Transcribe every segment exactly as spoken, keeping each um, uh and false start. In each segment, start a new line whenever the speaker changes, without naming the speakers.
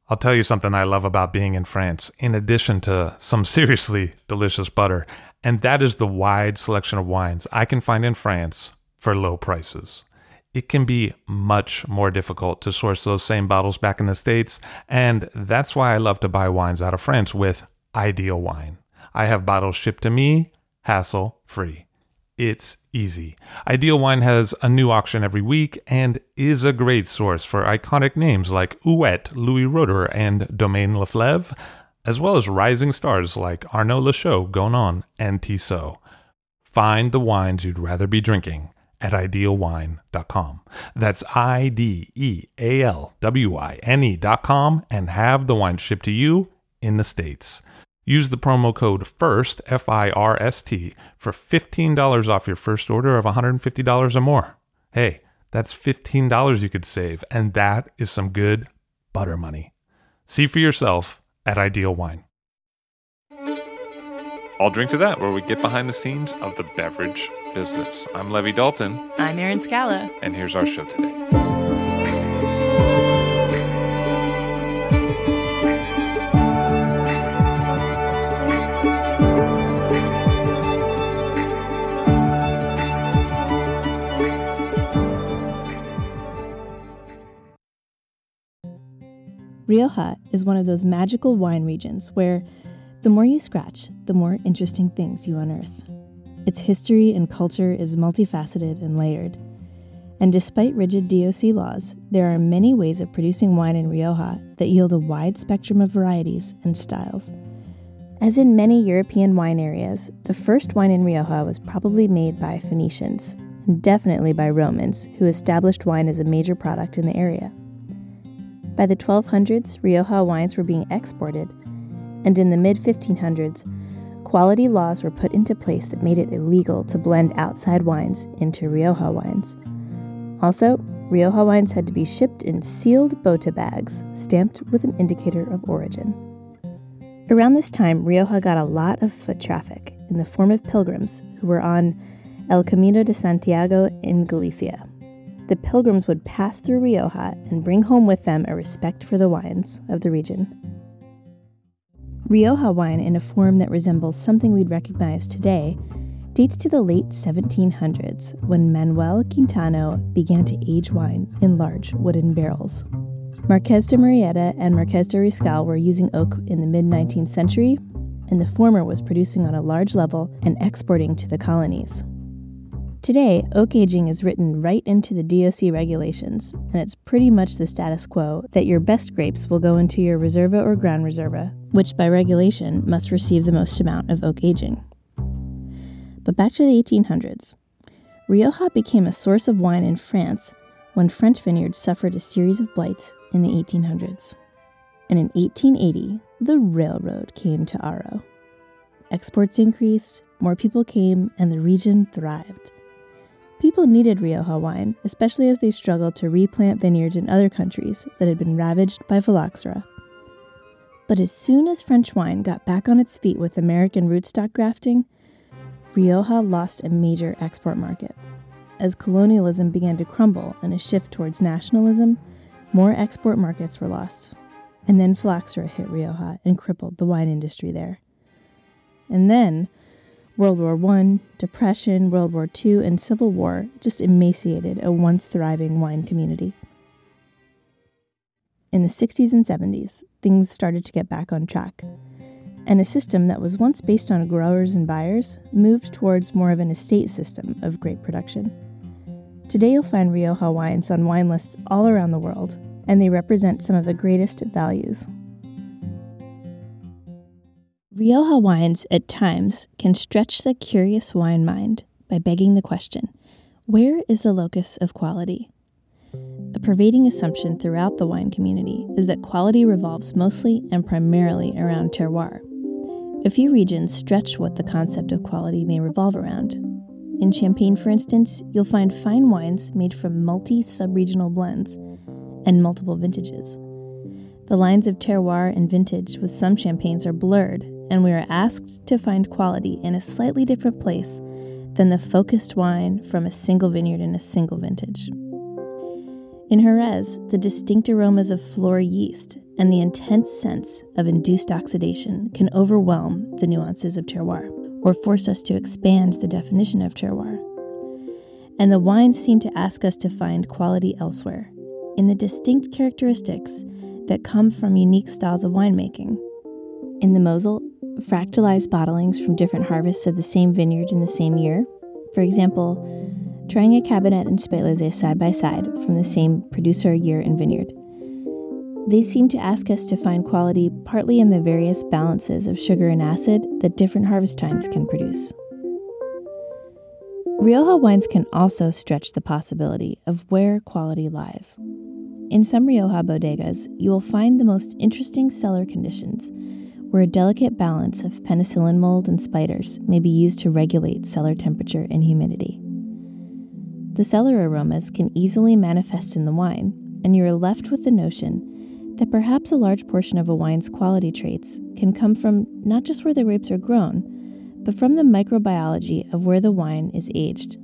I'll tell you something I love about being in France, in addition to some seriously delicious butter, and that is the wide selection of wines I can find in France for low prices. It can be much more difficult to source those same bottles back in the States, and that's why I love to buy wines out of France with Ideal Wine. I have bottles shipped to me, hassle-free. It's easy. Ideal Wine has a new auction every week and is a great source for iconic names like Ouet, Louis Roeder, and Domaine Leflevre, as well as rising stars like Arnaud Lachaud, Gonon, and Tissot. Find the wines you'd rather be drinking at ideal wine dot com. That's I D E A L W I N E dot com and have the wine shipped to you in the States. Use the promo code FIRST, F I R S T, for fifteen dollars off your first order of one hundred fifty dollars or more. Hey, that's fifteen dollars you could save, and that is some good butter money. See for yourself at Ideal Wine. I'll drink to that, where we get behind the scenes of the beverage business. I'm Levi Dalton.
I'm Erin Scala.
And here's our show today.
Rioja is one of those magical wine regions where the more you scratch, the more interesting things you unearth. Its history and culture is multifaceted and layered. And despite rigid D O C laws, there are many ways of producing wine in Rioja that yield a wide spectrum of varieties and styles. As in many European wine areas, the first wine in Rioja was probably made by Phoenicians, and definitely by Romans, who established wine as a major product in the area. By the twelve hundreds, Rioja wines were being exported, and in the mid fifteen hundreds, quality laws were put into place that made it illegal to blend outside wines into Rioja wines. Also, Rioja wines had to be shipped in sealed bota bags, stamped with an indicator of origin. Around this time, Rioja got a lot of foot traffic in the form of pilgrims who were on El Camino de Santiago in Galicia. The pilgrims would pass through Rioja and bring home with them a respect for the wines of the region. Rioja wine, in a form that resembles something we'd recognize today, dates to the late seventeen hundreds, when Manuel Quintano began to age wine in large wooden barrels. Marqués de Murrieta and Marqués de Riscal were using oak in the mid-nineteenth century, and the former was producing on a large level and exporting to the colonies. Today, oak aging is written right into the D O C regulations, and it's pretty much the status quo that your best grapes will go into your Reserva or Gran Reserva, which by regulation must receive the most amount of oak aging. But back to the eighteen hundreds. Rioja became a source of wine in France when French vineyards suffered a series of blights in the eighteen hundreds. And in eighteen eighty, the railroad came to Haro. Exports increased, more people came, and the region thrived. People needed Rioja wine, especially as they struggled to replant vineyards in other countries that had been ravaged by phylloxera. But as soon as French wine got back on its feet with American rootstock grafting, Rioja lost a major export market. As colonialism began to crumble and a shift towards nationalism, more export markets were lost. And then phylloxera hit Rioja and crippled the wine industry there. And then World War One, Depression, World War Two, and Civil War just emaciated a once thriving wine community. In the sixties and seventies, things started to get back on track, and a system that was once based on growers and buyers moved towards more of an estate system of grape production. Today you'll find Rioja wines on wine lists all around the world, and they represent some of the greatest values. Rioja wines, at times, can stretch the curious wine mind by begging the question, where is the locus of quality? A pervading assumption throughout the wine community is that quality revolves mostly and primarily around terroir. A few regions stretch what the concept of quality may revolve around. In Champagne, for instance, you'll find fine wines made from multi-sub-regional blends and multiple vintages. The lines of terroir and vintage with some champagnes are blurred, and we are asked to find quality in a slightly different place than the focused wine from a single vineyard in a single vintage. In Jerez, the distinct aromas of floor yeast and the intense sense of induced oxidation can overwhelm the nuances of terroir, or force us to expand the definition of terroir. And the wines seem to ask us to find quality elsewhere, in the distinct characteristics that come from unique styles of winemaking. In the Mosel, fractalized bottlings from different harvests of the same vineyard in the same year. For example, trying a Cabernet and Spätlese side by side from the same producer, year, and vineyard. They seem to ask us to find quality partly in the various balances of sugar and acid that different harvest times can produce. Rioja wines can also stretch the possibility of where quality lies. In some Rioja bodegas, you will find the most interesting cellar conditions, where a delicate balance of penicillin mold and spiders may be used to regulate cellar temperature and humidity. The cellar aromas can easily manifest in the wine, and you are left with the notion that perhaps a large portion of a wine's quality traits can come from not just where the grapes are grown, but from the microbiology of where the wine is aged.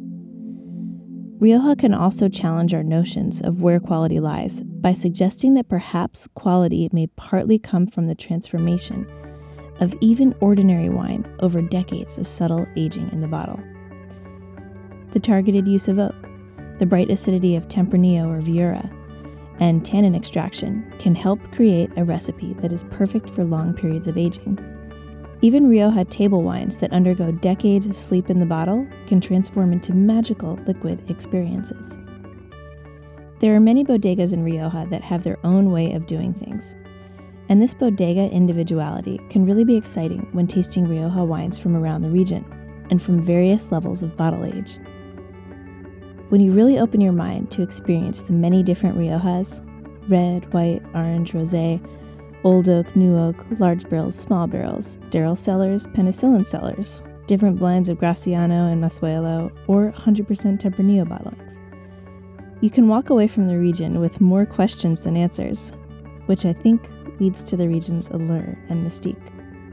Rioja can also challenge our notions of where quality lies by suggesting that perhaps quality may partly come from the transformation of even ordinary wine over decades of subtle aging in the bottle. The targeted use of oak, the bright acidity of Tempranillo or Viura, and tannin extraction can help create a recipe that is perfect for long periods of aging. Even Rioja table wines that undergo decades of sleep in the bottle can transform into magical liquid experiences. There are many bodegas in Rioja that have their own way of doing things, and this bodega individuality can really be exciting when tasting Rioja wines from around the region and from various levels of bottle age. When you really open your mind to experience the many different Riojas, red, white, orange, rosé, old oak, new oak, large barrels, small barrels, Daryl cellars, penicillin cellars, different blends of Graciano and Masuelo, or one hundred percent Tempranillo bottlings, you can walk away from the region with more questions than answers, which I think leads to the region's allure and mystique.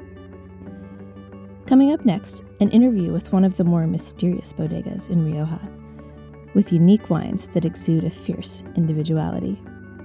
Coming up next, an interview with one of the more mysterious bodegas in Rioja, with unique wines that exude a fierce individuality.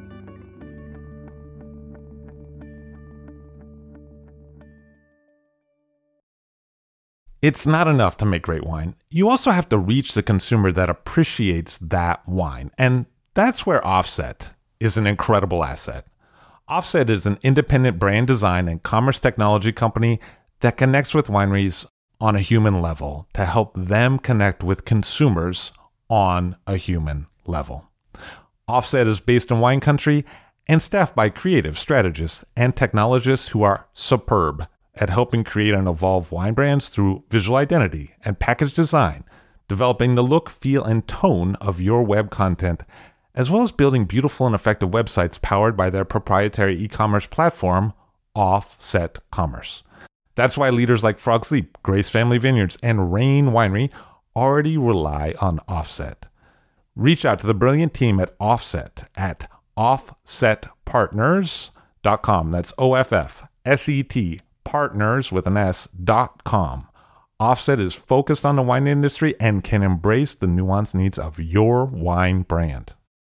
It's not enough to make great wine. You also have to reach the consumer that appreciates that wine. And that's where Offset is an incredible asset. Offset is an independent brand design and commerce technology company that connects with wineries on a human level to help them connect with consumers on a human level. Offset is based in wine country and staffed by creative strategists and technologists who are superb at helping create and evolve wine brands through visual identity and package design, developing the look, feel, and tone of your web content, as well as building beautiful and effective websites powered by their proprietary e-commerce platform, Offset Commerce. That's why leaders like Frog's Leap, Grace Family Vineyards, and Rain Winery already rely on Offset. Reach out to the brilliant team at Offset at offset partners dot com. That's O F F S E T partners with an S dot com. Offset is focused on the wine industry and can embrace the nuanced needs of your wine brand.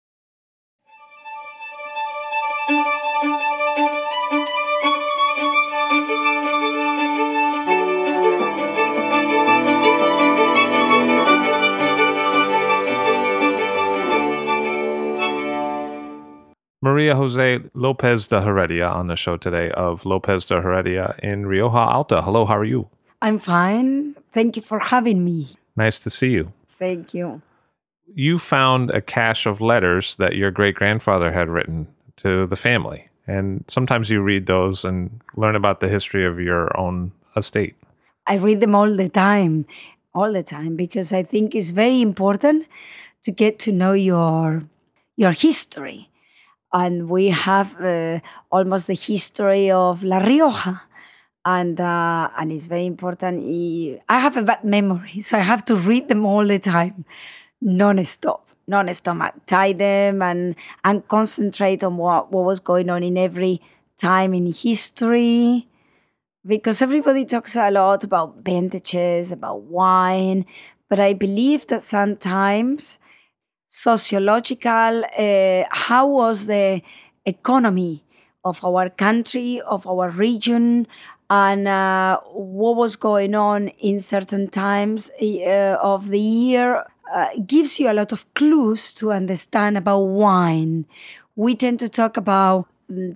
Maria Jose Lopez de Heredia on the show today of Lopez de Heredia in Rioja Alta. Hello, how are you?
I'm fine. Thank you for having me.
Nice to see you.
Thank you.
You found a cache of letters that your great-grandfather had written to the family. And sometimes you read those and learn about the history of your own estate.
I read them all the time, all the time, because I think it's very important to get to know your, your history. And we have uh, almost the history of La Rioja. And uh, and it's very important. I have a bad memory, so I have to read them all the time, non-stop, non-stop. I tie them and, and concentrate on what, what was going on in every time in history. Because everybody talks a lot about vintages, about wine. But I believe that sometimes sociological, uh, how was the economy of our country, of our region, and uh, what was going on in certain times uh, of the year. Uh, gives you a lot of clues to understand about wine. We tend to talk about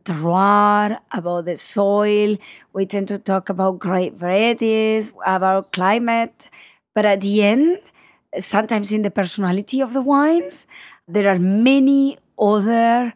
terroir, about the soil. We tend to talk about grape varieties, about climate. But at the end, sometimes in the personality of the wines, there are many other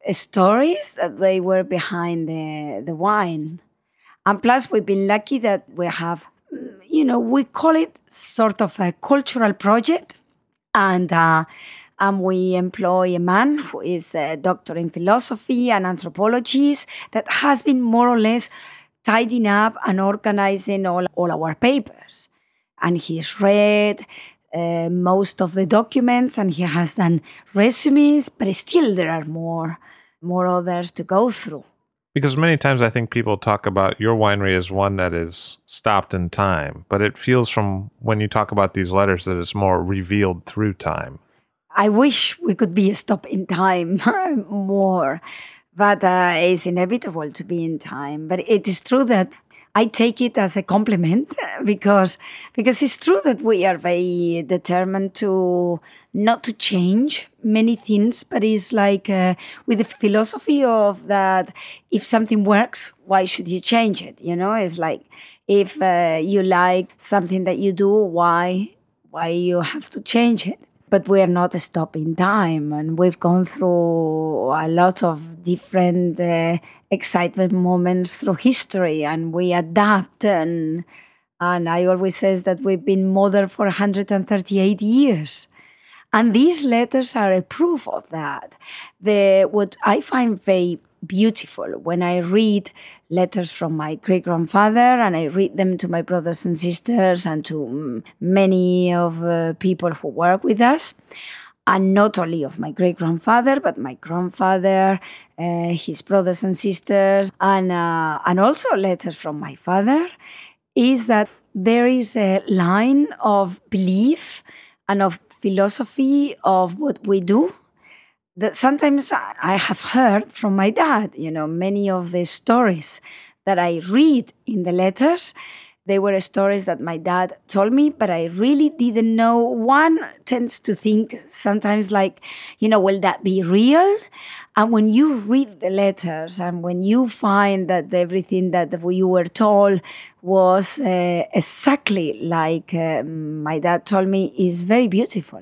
stories that they were behind the, the wine. And plus, we've been lucky that we have, you know, we call it sort of a cultural project. And uh, and we employ a man who is a doctor in philosophy and anthropologist that has been more or less tidying up and organizing all, all our papers. And he's read uh, most of the documents and he has done resumes, but still there are more, more others to go through.
Because many times I think people talk about your winery as one that is stopped in time, but it feels from when you talk about these letters that it's more revealed through time.
I wish we could be a stop in time more, but uh, it's inevitable to be in time. But it is true that I take it as a compliment because because it's true that we are very determined to not to change many things, but it's like uh, with the philosophy of that if something works, why should you change it? You know, it's like if uh, you like something that you do, why why you have to change it? But we are not a stop in time, and we've gone through a lot of different uh, excitement moments through history, and we adapt. And and I always says that we've been mother for one hundred thirty-eight years, and these letters are a proof of that. The what I find very beautiful when I read letters from my great-grandfather and I read them to my brothers and sisters and to many of uh, people who work with us, and not only of my great-grandfather, but my grandfather, uh, his brothers and sisters, and, uh, and also letters from my father, is that there is a line of belief and of philosophy of what we do that sometimes I have heard from my dad. You know, many of the stories that I read in the letters, they were stories that my dad told me, but I really didn't know. One tends to think sometimes like, you know, will that be real? And when you read the letters and when you find that everything that you were told was uh, exactly like uh, my dad told me, is very beautiful.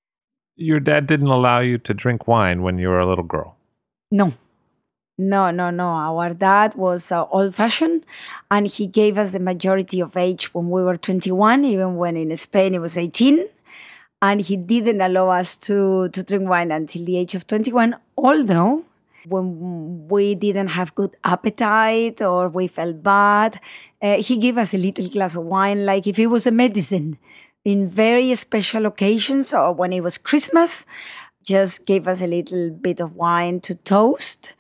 Your dad didn't allow you to drink wine when you were a little girl?
No. No, no, no. Our dad was uh, old-fashioned, and he gave us the majority of age when we were twenty-one, even when in Spain it was eighteen. And he didn't allow us to, to drink wine until the age of twenty-one, although when we didn't have good appetite or we felt bad, uh, he gave us a little glass of wine like if it was a medicine. In very special occasions, or when it was Christmas, just gave us a little bit of wine to toast.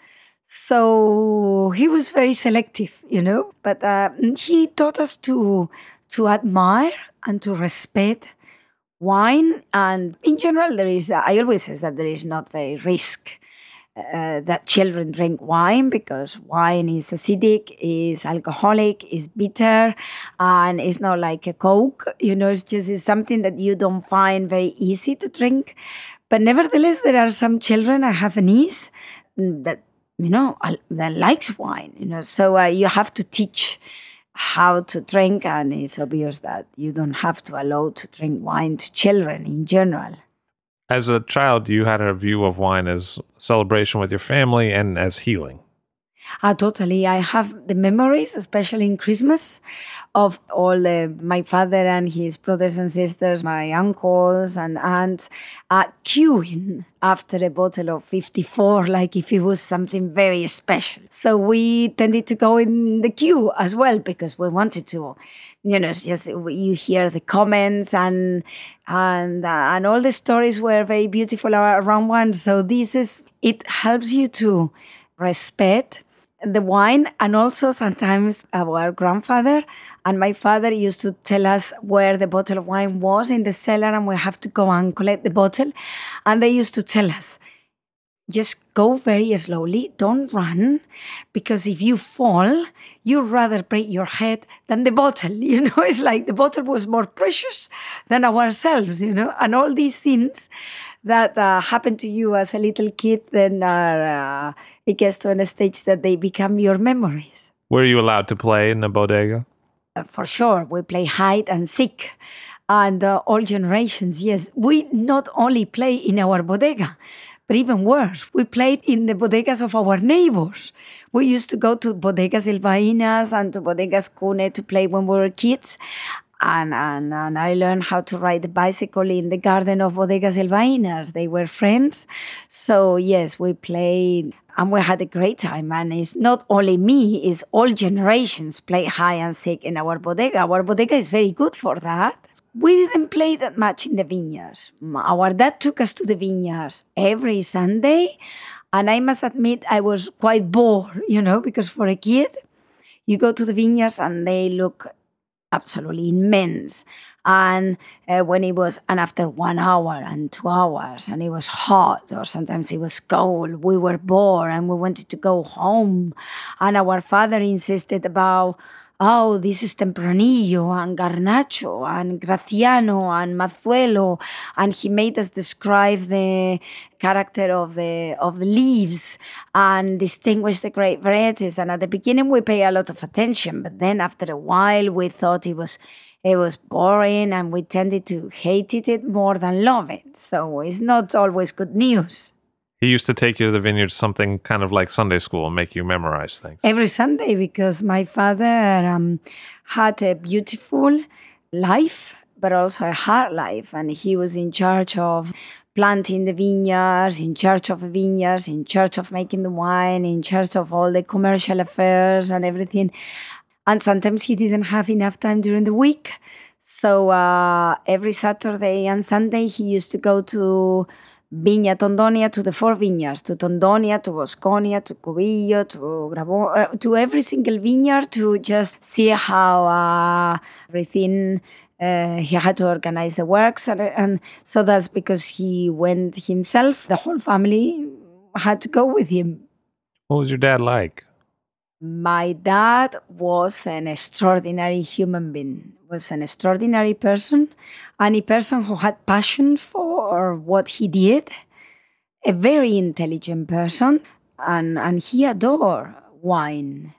So he was very selective, you know, but uh, he taught us to to admire and to respect wine. And in general, there is, uh, I always say that there is not very risk uh, that children drink wine, because wine is acidic, is alcoholic, is bitter, and it's not like a Coke. You know, it's just it's something that you don't find very easy to drink. But nevertheless, there are some children, I have a niece that, you know, that likes wine, you know, so uh, you have to teach how to drink, and it's obvious that you don't have to allow to drink wine to children in general.
As a child, you had a view of wine as celebration with your family and as healing.
Ah, totally. I have the memories, especially in Christmas, of all the, my father and his brothers and sisters, my uncles and aunts, uh, queuing after a bottle of fifty-four, like if it was something very special. So we tended to go in the queue as well, because we wanted to, you know, just you hear the comments and and uh, and all the stories were very beautiful around one. So this is, it helps you to respect the wine, and also sometimes our grandfather and my father used to tell us where the bottle of wine was in the cellar, and we have to go and collect the bottle. And they used to tell us, just go very slowly, don't run, because if you fall, you'd rather break your head than the bottle. You know, it's like the bottle was more precious than ourselves, you know, and all these things that uh, happen to you as a little kid, then are, uh, it gets to a stage that they become your memories.
Were you allowed to play in the bodega?
Uh, for sure, we play hide and seek. And uh, all generations, yes. We not only play in our bodega, but even worse, we played in the bodegas of our neighbors. We used to go to Bodegas Bilbaínas and to Bodegas Cune to play when we were kids. And, and, and I learned how to ride the bicycle in the garden of Bodegas Bilbaínas. They were friends. So, yes, we played and we had a great time. And it's not only me, it's all generations play hide and seek in our bodega. Our bodega is very good for that. We didn't play that much in the vineyards. Our dad took us to the vineyards every Sunday, and I must admit I was quite bored, you know, because for a kid, you go to the vineyards and they look absolutely immense. And uh, when it was, and after one hour and two hours, and it was hot, or sometimes it was cold, we were bored and we wanted to go home. And our father insisted about, oh, this is Tempranillo and Garnacho and Graciano and Mazuelo, and he made us describe the character of the of the leaves and distinguish the great varieties. And at the beginning, we pay a lot of attention, but then after a while, we thought it was it was boring, and we tended to hate it more than love it. So it's not always good news.
He used to take you to the vineyards, something kind of like Sunday school, and make you memorize things.
Every Sunday, because my father um, had a beautiful life, but also a hard life. And he was in charge of planting the vineyards, in charge of the vineyards, in charge of making the wine, in charge of all the commercial affairs and everything. And sometimes he didn't have enough time during the week. So uh, every Saturday and Sunday, he used to go to Viña Tondonia, to the four vineyards, to Tondonia, to Bosconia, to Cubillo, to Grabo, uh, to every single vineyard, to just see how uh, everything, uh, he had to organize the works. And, and so that's because he went himself. The whole family had to go with him.
What was your dad like?
My dad was an extraordinary human being, was an extraordinary person, and a person who had passion for what he did, a very intelligent person, and, and he adored wine.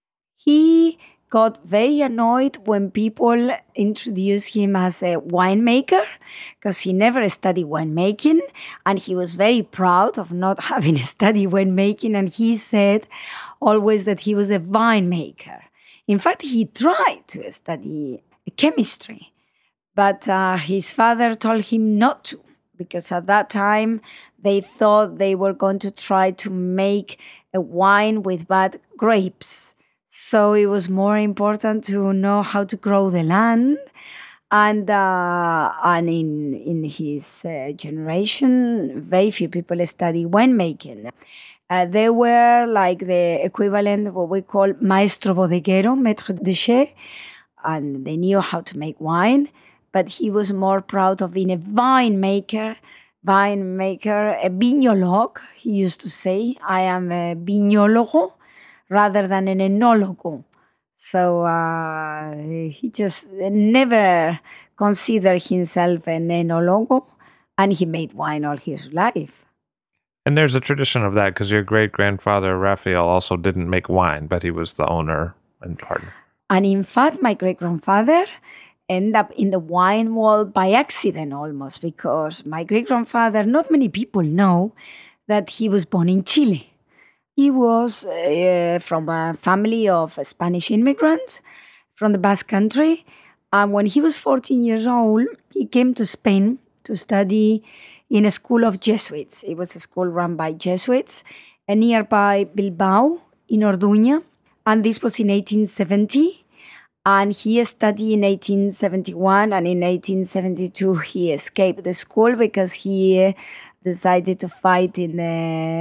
He got very annoyed when people introduced him as a winemaker, because he never studied winemaking, and he was very proud of not having studied winemaking, and he said always that he was a winemaker. In fact, he tried to study chemistry, but uh, his father told him not to, because at that time they thought they were going to try to make a wine with bad grapes. So it was more important to know how to grow the land. And uh, and in, in his uh, generation, very few people study winemaking. Uh, they were like the equivalent of what we call maestro bodeguero, maître de chai, and they knew how to make wine, but he was more proud of being a winemaker, winemaker, a vinologue, he used to say. I am a vinologo rather than an enologo. So uh, he just never considered himself an enologo, and he made wine all his life.
And there's a tradition of that, because your great-grandfather, Raphael, also didn't make wine, but he was the owner and partner.
And in fact, my great-grandfather ended up in the wine world by accident almost, because my great-grandfather, not many people know that he was born in Chile. He was uh, from a family of Spanish immigrants from the Basque Country. And when he was fourteen years old, he came to Spain to study in a school of Jesuits. It was a school run by Jesuits, uh, nearby Bilbao in Orduña. And this was in eighteen seventy. And he studied in eighteen seventy-one. And in eighteen seventy-two, he escaped the school because he decided to fight in the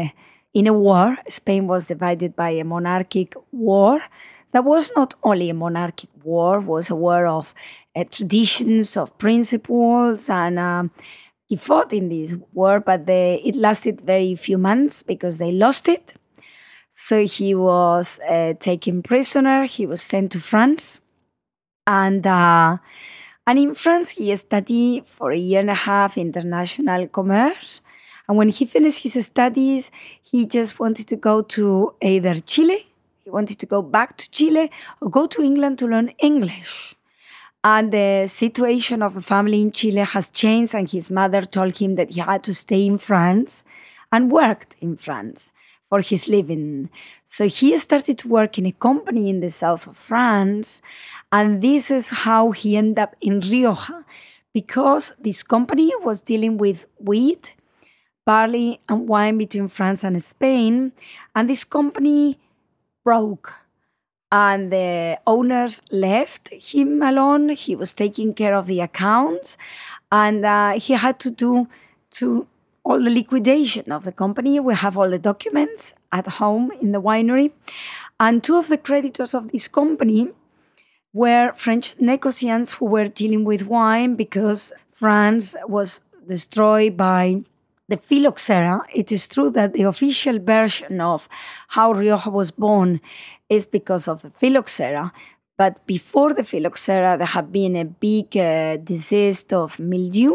in a war. Spain was divided by a monarchic war. That was not only a monarchic war, was a war of uh, traditions, of principles, and um, he fought in this war, but the, it lasted very few months because they lost it. So he was uh, taken prisoner. He was sent to France. And uh, and in France, he studied for a year and a half international commerce. And when he finished his studies, he just wanted to go to either Chile, he wanted to go back to Chile, or go to England to learn English. And the situation of the family in Chile has changed, and his mother told him that he had to stay in France and worked in France for his living. So he started to work in a company in the south of France, and this is how he ended up in Rioja, because this company was dealing with wheat, barley, and wine between France and Spain, and this company broke. And the owners left him alone. He was taking care of the accounts, and uh, he had to do to all the liquidation of the company. We have all the documents at home in the winery. And two of the creditors of this company were French negociants who were dealing with wine because France was destroyed by the phylloxera. It is true that the official version of how Rioja was born is because of the phylloxera. But before the phylloxera, there had been a big uh, disease of mildew.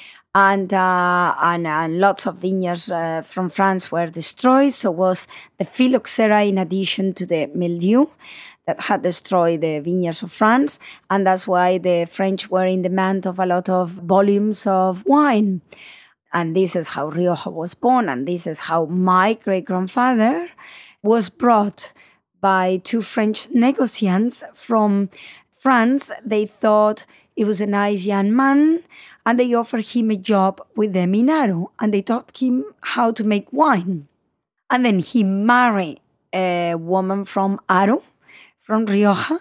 And, uh, and and lots of vineyards uh, from France were destroyed. So was the phylloxera in addition to the mildew that had destroyed the vineyards of France. And that's why the French were in demand of a lot of volumes of wine. And this is how Rioja was born. And this is how my great-grandfather was brought by two French negociants from France. They thought he was a nice young man, and they offered him a job with them in Haro, and they taught him how to make wine. And then he married a woman from Haro, from Rioja.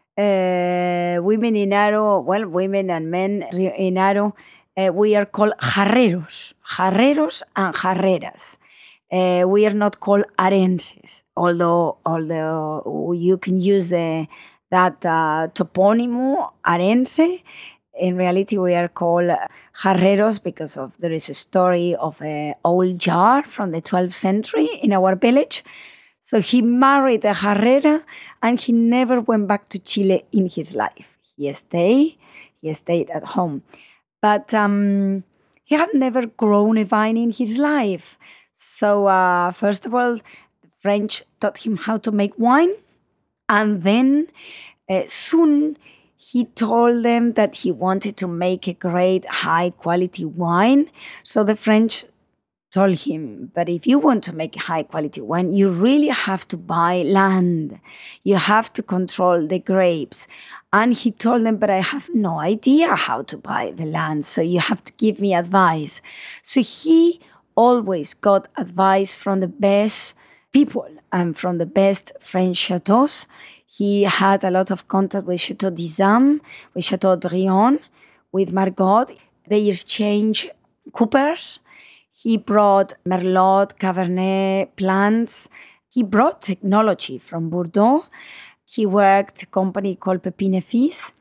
Uh, women in Haro, well, women and men in Haro, uh, we are called jarreros, jarreros and jarreras. Uh, we are not called arenses, although although you can use the, that uh, toponimo, arense. In reality, we are called jarreros because of there is a story of an old jar from the twelfth century in our village. So he married a jarrera, and he never went back to Chile in his life. He stayed, he stayed at home. But um, he had never grown a vine in his life. So uh, first of all, the French taught him how to make wine. And then uh, soon he told them that he wanted to make a great high quality wine. So the French told him, but if you want to make high quality wine, you really have to buy land. You have to control the grapes. And he told them, but I have no idea how to buy the land. So you have to give me advice. So he always got advice from the best people and from the best French chateaus. He had a lot of contact with Chateau d'Izam, with Chateau Briand, with Margaux. They exchanged coopers. He brought Merlot, Cabernet plants. He brought technology from Bordeaux. He worked a company called Pépin et Fils.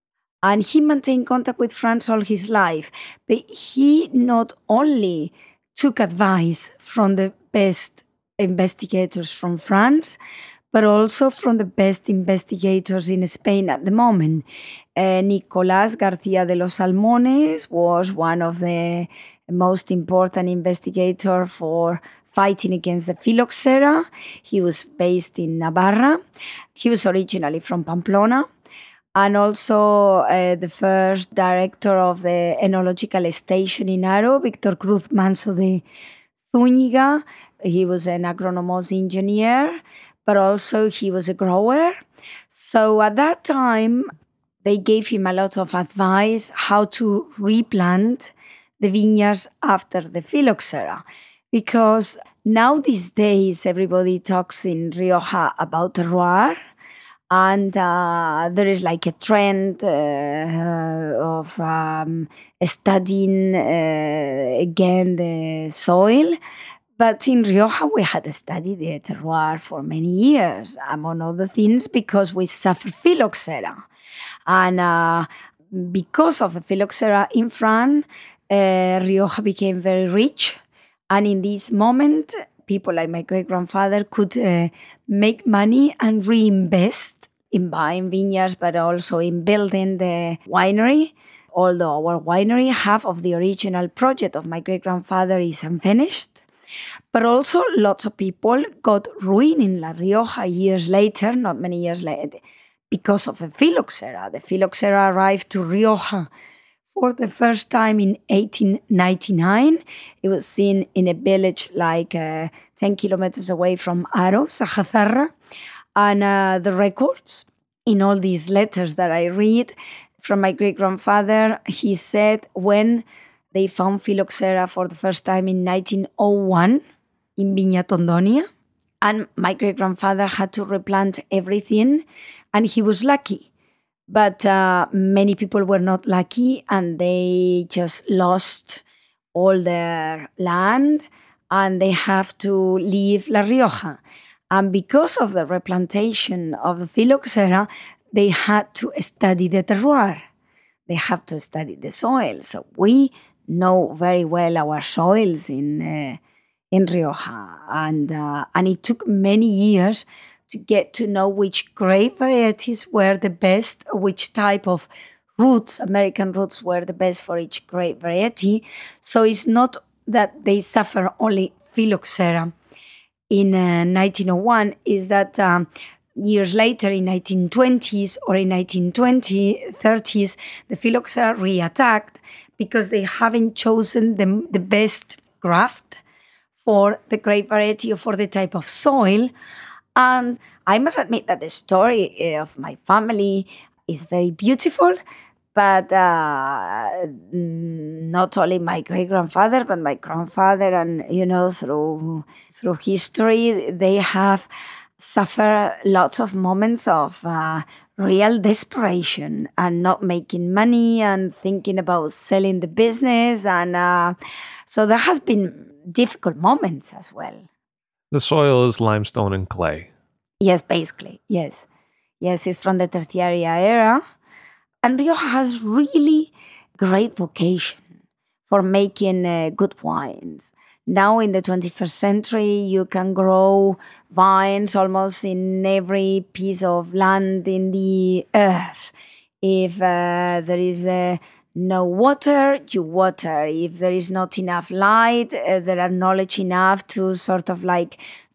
And he maintained contact with France all his life. But he not only took advice from the best investigators from France, but also from the best investigators in Spain at the moment. Uh, Nicolás García de los Salmones was one of the most important investigators for fighting against the phylloxera. He was based in Navarra. He was originally from Pamplona. And also uh, the first director of the enological station in Haro, Víctor Cruz Manso de Zúñiga. He was an agronomos engineer, but also he was a grower. So at that time, they gave him a lot of advice how to replant the vineyards after the phylloxera. Because now these days, everybody talks in Rioja about terroir. And uh, there is like a trend uh, of um, studying uh, again the soil. But in Rioja, we had studied the terroir for many years, among other things, because we suffer phylloxera. And uh, because of the phylloxera in France, uh, Rioja became very rich. And in this moment, people like my great-grandfather could uh, make money and reinvest in buying vineyards, but also in building the winery. Although our winery, half of the original project of my great-grandfather is unfinished. But also lots of people got ruined in La Rioja years later, not many years later, because of the phylloxera. The phylloxera arrived to Rioja for the first time in eighteen ninety-nine. It was seen in a village like uh, ten kilometers away from Haro, Sajazarra. And uh, the records in all these letters that I read from my great-grandfather, he said when they found phylloxera for the first time in nineteen oh one in Viña Tondonia. And my great-grandfather had to replant everything, and he was lucky. But uh, many people were not lucky, and they just lost all their land, and they have to leave La Rioja. And because of the replantation of the phylloxera, they had to study the terroir. They have to study the soil. So we know very well our soils in uh, in Rioja, and uh, and it took many years to get to know which grape varieties were the best, which type of roots, American roots, were the best for each grape variety. So it's not that they suffer only phylloxera in uh, nineteen oh one, is that um, years later in nineteen twenties or in nineteen thirties, the phylloxera reattacked because they haven't chosen the, the best graft for the grape variety or for the type of soil. And I must admit that the story of my family is very beautiful, but uh, not only my great-grandfather, but my grandfather, and, you know, through through history, they have suffered lots of moments of uh, real desperation and not making money and thinking about selling the business. And uh, so there has been difficult moments as well.
The soil is limestone and clay.
Yes, basically, yes. Yes, it's from the Tertiary era. And Rioja has really great vocation for making uh, good wines. Now in the twenty-first century, you can grow vines almost in every piece of land in the earth. If uh, there is uh, no water, you water. If there is not enough light, uh, there are knowledge enough to sort of like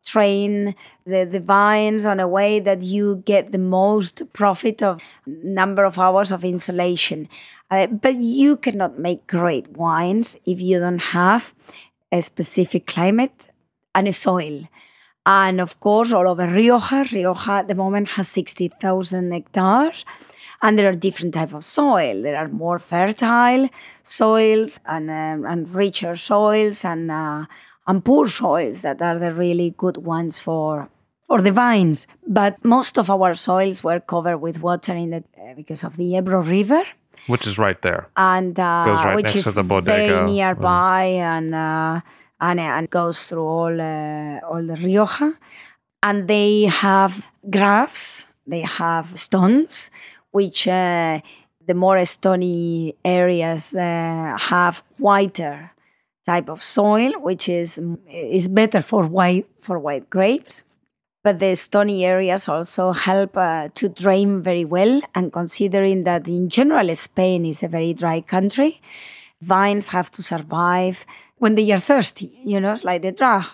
train the, the vines on a way that you get the most profit of number of hours of insolation. Uh, but you cannot make great wines if you don't have a specific climate and a soil. And of course, all over Rioja, Rioja at the moment has sixty thousand hectares. And there are different types of soil. There are more fertile soils and, uh, and richer soils and uh, and poor soils that are the really good ones for for the vines. But most of our soils were covered with water in the, uh, because of the Ebro River.
Which is right there.
And uh,
goes right
which
next
is
to the bodega.
very nearby mm. and, uh, and and goes through all uh, all the Rioja. And they have grafts, they have stones, which uh, the more stony areas uh, have whiter type of soil, which is is better for white for white grapes. But the stony areas also help uh, to drain very well. And considering that in general Spain is a very dry country, vines have to survive when they are thirsty, you know, it's like the drought.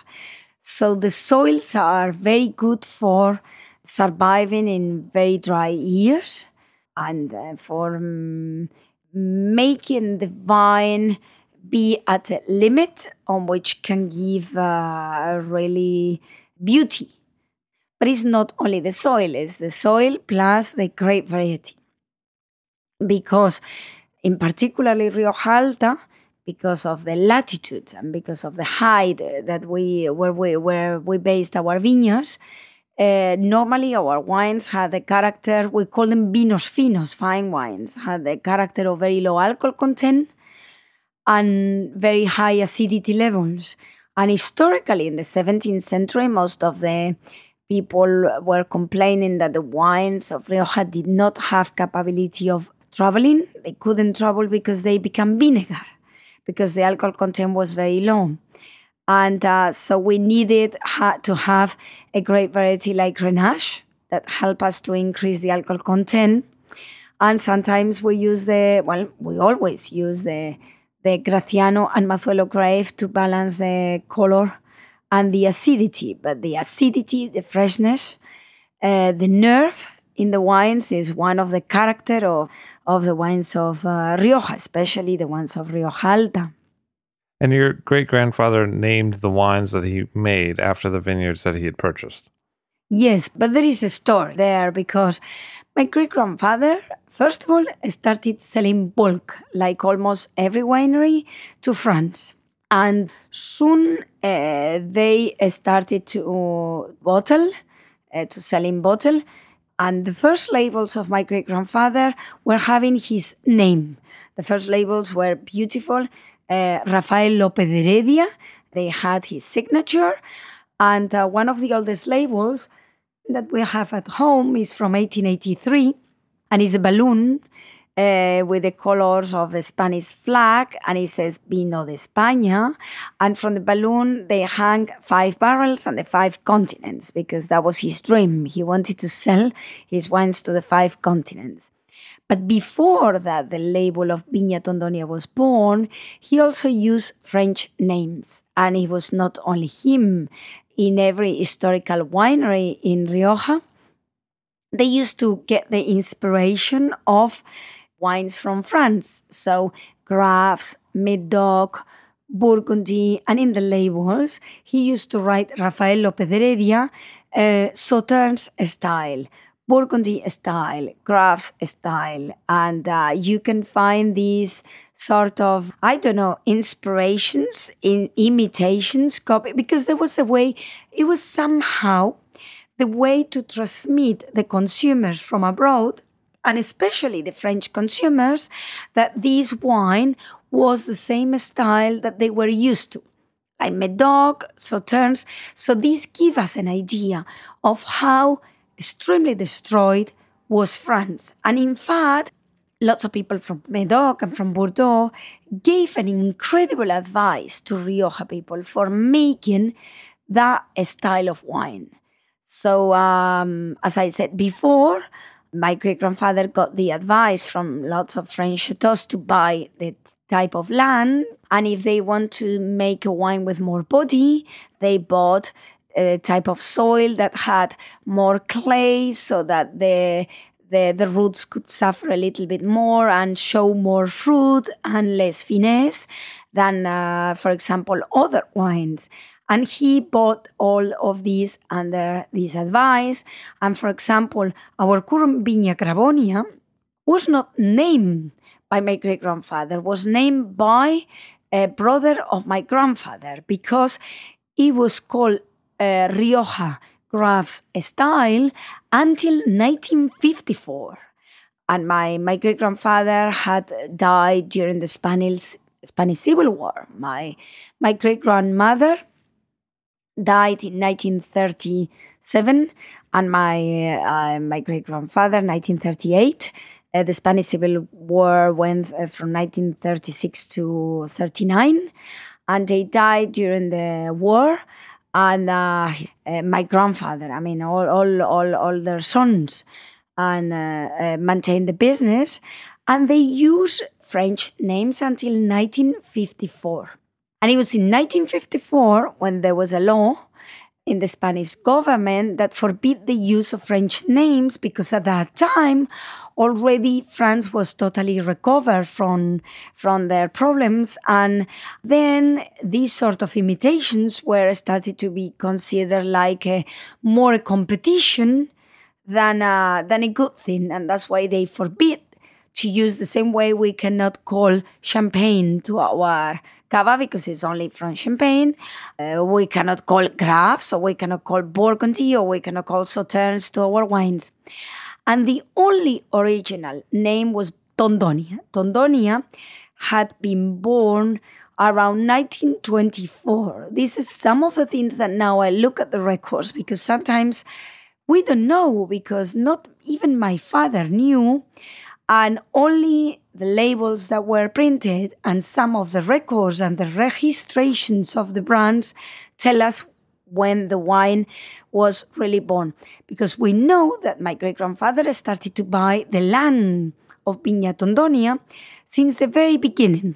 So the soils are very good for surviving in very dry years and uh, for um, making the vine be at a limit on which can give uh, really beauty. But it's not only the soil, it's the soil plus the grape variety. Because in particularly Rioja Alta, because of the latitude and because of the height that we where we where we based our vineyards, uh, normally our wines had the character, we call them vinos finos, fine wines, had the character of very low alcohol content and very high acidity levels. And historically, in the seventeenth century, most of the people were complaining that the wines of Rioja did not have capability of traveling. They couldn't travel because they become vinegar, because the alcohol content was very low. And uh, so we needed ha- to have a great variety like Grenache that help us to increase the alcohol content. And sometimes we use the, well, we always use the, the Graciano and Mazuelo grape to balance the color and the acidity. But the acidity, the freshness, uh, the nerve in the wines is one of the character of, of the wines of uh, Rioja, especially the ones of Rioja Alta.
And your great-grandfather named the wines that he made after the vineyards that he had purchased.
Yes, but there is a story there because my great-grandfather, first of all, started selling bulk, like almost every winery, to France. And soon uh, they started to bottle, uh, to sell in bottle. And the first labels of my great-grandfather were having his name. The first labels were beautiful. Uh, Rafael López de Heredia, they had his signature. And uh, one of the oldest labels that we have at home is from eighteen eighty-three. And it's a balloon uh, with the colors of the Spanish flag, and it says Vino de España. And from the balloon, they hang five barrels on the five continents, because that was his dream. He wanted to sell his wines to the five continents. But before that, the label of Viña Tondonia was born, he also used French names. And it was not only him. In every historical winery in Rioja, they used to get the inspiration of wines from France. So Graves, Médoc, Burgundy, and in the labels, he used to write Rafael López de Heredia, uh, Sauternes style, Burgundy style, Graves style. And uh, you can find these sort of, I don't know, inspirations, in imitations, copy, because there was a way, it was somehow the way to transmit the consumers from abroad, and especially the French consumers, that this wine was the same style that they were used to, like Médoc, Sauternes. So this gives us an idea of how extremely destroyed was France. And in fact, lots of people from Médoc and from Bordeaux gave an incredible advice to Rioja people for making that style of wine. So, um, as I said before, my great-grandfather got the advice from lots of French chateaux to buy the type of land. And if they want to make a wine with more body, they bought a type of soil that had more clay so that the The, the roots could suffer a little bit more and show more fruit and less finesse than, uh, for example, other wines. And he bought all of these under this advice. And for example, our current Viña Cravonia was not named by my great-grandfather, was named by a brother of my grandfather, because it was called uh, Rioja Graves style until nineteen fifty-four. And my, my great-grandfather had died during the Spanish, Spanish Civil War. My, my great-grandmother died in nineteen thirty-seven, and my, uh, my great-grandfather, nineteen thirty-eight. Uh, the Spanish Civil War went uh, from nineteen thirty-six to thirty-nine, and they died during the war. And uh, uh, my grandfather, I mean, all all all, all their sons, and uh, uh, maintained the business. And they used French names until nineteen fifty-four. And it was in nineteen fifty-four when there was a law in the Spanish government that forbid the use of French names, because at that time, already France was totally recovered from, from their problems. And then these sort of imitations were started to be considered like a more a competition than a, than a good thing. And that's why they forbid to use the same way we cannot call champagne to our cava, because it's only from Champagne. Uh, we cannot call Graves, or we cannot call Burgundy, or we cannot call Sauternes to our wines. And the only original name was Tondonia. Tondonia had been born around nineteen twenty-four. This is some of the things that now I look at the records, because sometimes we don't know, because not even my father knew, and only the labels that were printed and some of the records and the registrations of the brands tell us when the wine was really born. Because we know that my great-grandfather started to buy the land of Viña Tondonia since the very beginning.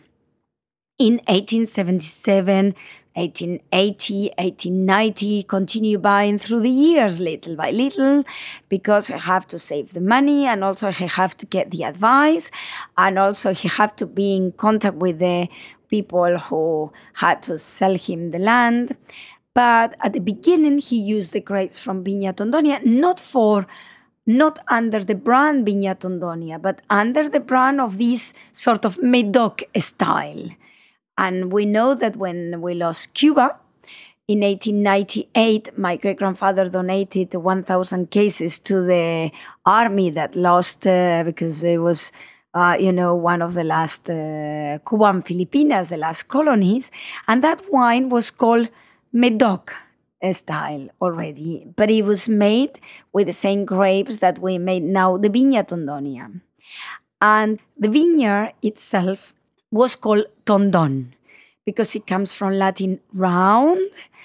In eighteen seventy-seven, eighteen eighty, eighteen ninety, continue buying through the years, little by little, because he have to save the money, and also he have to get the advice, and also he have to be in contact with the people who had to sell him the land. But at the beginning, he used the grapes from Viña Tondonia, not for, not under the brand Viña Tondonia, but under the brand of this sort of Medoc style. And we know that when we lost Cuba, in eighteen ninety-eight, my great-grandfather donated one thousand cases to the army that lost, uh, because it was, uh, you know, one of the last uh, Cuban Filipinas, the last colonies. And that wine was called Medoc style already, but it was made with the same grapes that we made now, the Viña Tondonia. And the vineyard itself was called Tondon, because it comes from Latin round,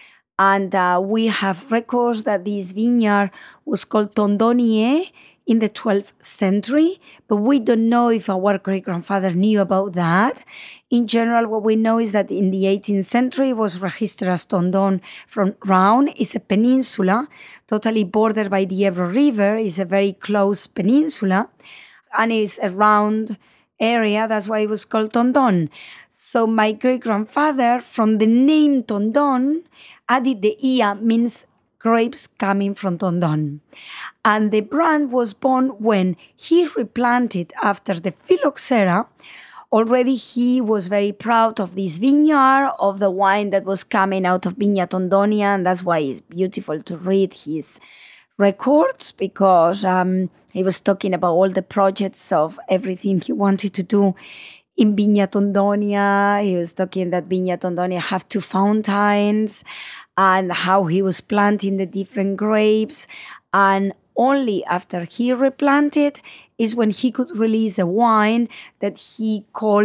and uh, we have records that this vineyard was called Tondonier in the twelfth century, but we don't know if our great-grandfather knew about that. In general, what we know is that in the eighteenth century it was registered as Tondon from Round. It's a peninsula, totally bordered by the Ebro River. It's a very close peninsula, and it's a round area. That's why it was called Tondon. So my great-grandfather, from the name Tondon, added the ia, means grapes coming from Tondon. And the brand was born when he replanted after the phylloxera. Already he was very proud of this vineyard, of the wine that was coming out of Viña Tondonia, and that's why it's beautiful to read his records, because um, he was talking about all the projects of everything he wanted to do in Viña Tondonia. He was talking that Viña Tondonia have two fountains, and how he was planting the different grapes. And only after he replanted is when he could release a wine that he called,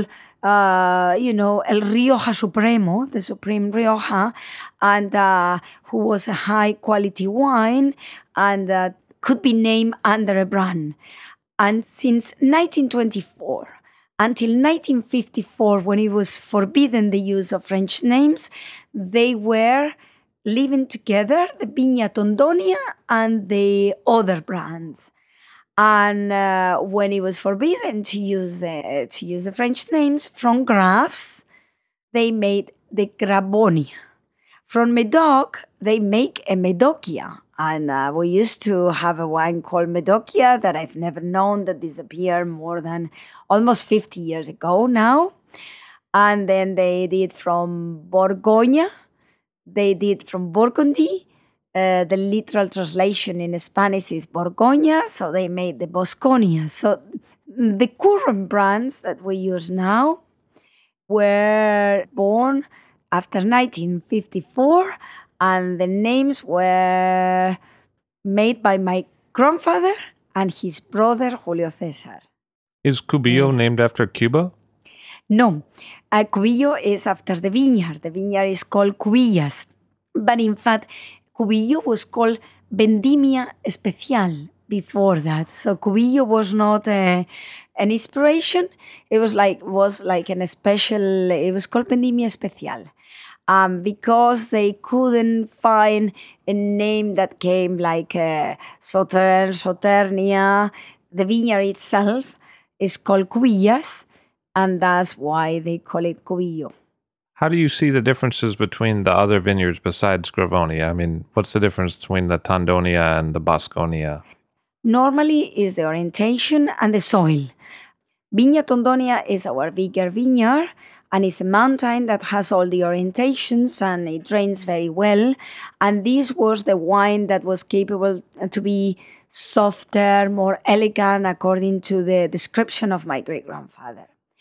uh, you know, El Rioja Supremo, the Supreme Rioja, and uh, who was a high quality wine, and uh, could be named under a brand. And since nineteen twenty-four until nineteen fifty-four, when it was forbidden the use of French names, they were living together, the Viña Tondonia and the other brands. And uh, when it was forbidden to use the, to use the French names, from Grafs, they made the Grabonia. From Medoc, they make a Medocia. And uh, we used to have a wine called Medocia that I've never known, that disappeared more than almost fifty years ago now. And then they did from Borgoña. They did from Burgundy. Uh, the literal translation in Spanish is Borgoña, so they made the Bosconia. So the current brands that we use now were born after nineteen fifty-four, and the names were made by my grandfather and his brother, Julio César.
Is Cubillo
Yes.
named after Cuba?
No, uh, Cubillo is after the vineyard. The vineyard is called Cubillas. But in fact, Cubillo was called Vendimia Especial before that. So Cubillo was not uh, an inspiration. It was like was like an special, it was called Vendimia Especial. Um, because they couldn't find a name that came like uh, Sauterne, Sauternia. The vineyard itself is called Cubillas, and that's why they call it Cubillo.
How do you see the differences between the other vineyards besides Gravonia? I mean, what's the difference between the Tondonia and the Bosconia?
Normally is the orientation and the soil. Viña Tondonia is our bigger vineyard, and it's a mountain that has all the orientations, and it drains very well. And this was the wine that was capable to be softer, more elegant, according to the description of my great-grandfather.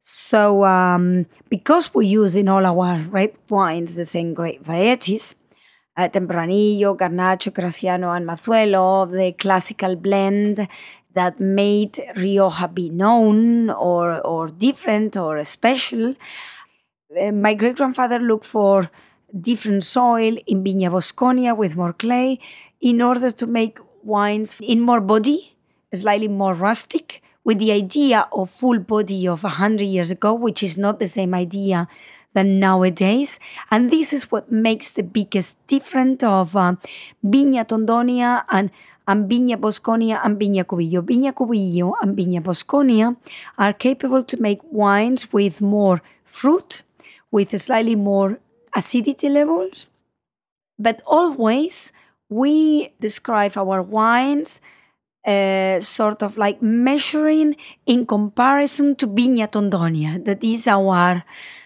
So um, because we use in all our red wines the same grape varieties, uh, Tempranillo, Garnacho, Graciano, and Mazuelo, the classical blend that made Rioja be known or, or different or special, uh, my great-grandfather looked for different soil in Viña Bosconia with more clay in order to make wines in more body, slightly more rustic, with the idea of full body of one hundred years ago, which is not the same idea than nowadays. And this is what makes the biggest difference of uh, Viña Tondonia and, and Viña Bosconia and Viña Cubillo. Viña Cubillo and Viña Bosconia are capable to make wines with more fruit, with slightly more acidity levels. But always we describe our wines Uh, sort of like measuring in comparison to Viña Tondonia. That is our,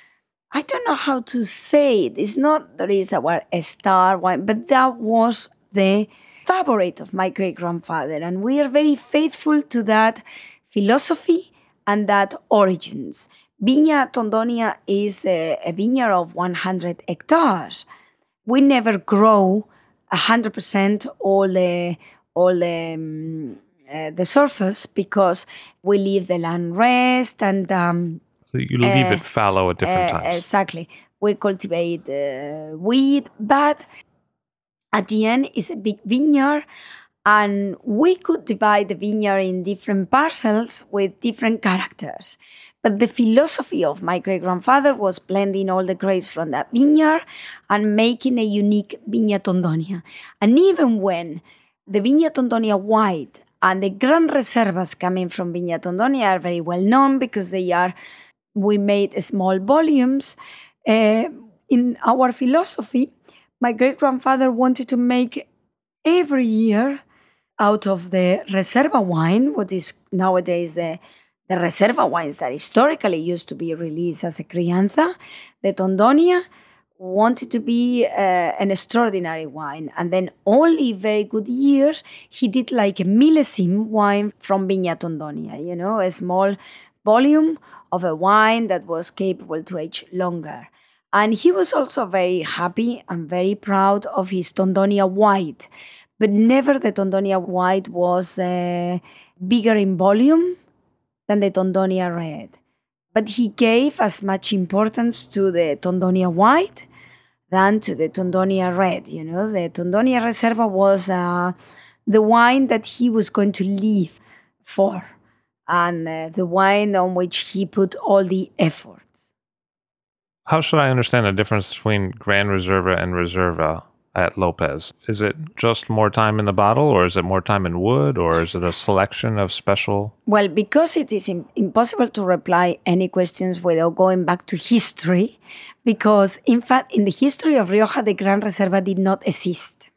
I don't know how to say it. It's not that is our star wine, but that was the favorite of my great-grandfather. And we are very faithful to that philosophy and that origins. Viña Tondonia is a, a vineyard of one hundred hectares. We never grow one hundred percent all the all the, um, uh, the surface because we leave the land rest and... Um,
so you leave uh, it fallow at different
uh,
times.
Exactly. We cultivate uh, wheat, but at the end it's a big vineyard and we could divide the vineyard in different parcels with different characters. But the philosophy of my great-grandfather was blending all the grapes from that vineyard and making a unique Viña Tondonia. And even when the Viña Tondonia White and the Gran Reservas coming from Viña Tondonia are very well known because they are, we made small volumes. Uh, in our philosophy, my great-grandfather wanted to make every year out of the Reserva wine, what is nowadays the, the Reserva wines that historically used to be released as a crianza, the Tondonia wanted to be uh, an extraordinary wine. And then only very good years, he did like a millésime wine from Viña Tondonia, you know, a small volume of a wine that was capable to age longer. And he was also very happy and very proud of his Tondonia White. But never the Tondonia White was uh, bigger in volume than the Tondonia Red. But he gave as much importance to the Tondonia White than to the Tondonia Red. You know, the Tondonia Reserva was uh, the wine that he was going to live for and uh, the wine on which he put all the efforts.
How should I understand the difference between Gran Reserva and Reserva at Lopez? Is it just more time in the bottle, or is it more time in wood, or is it a selection of special?
Well, because it is im- impossible to reply any questions without going back to history, because in fact, in the history of Rioja, the Gran Reserva did not exist.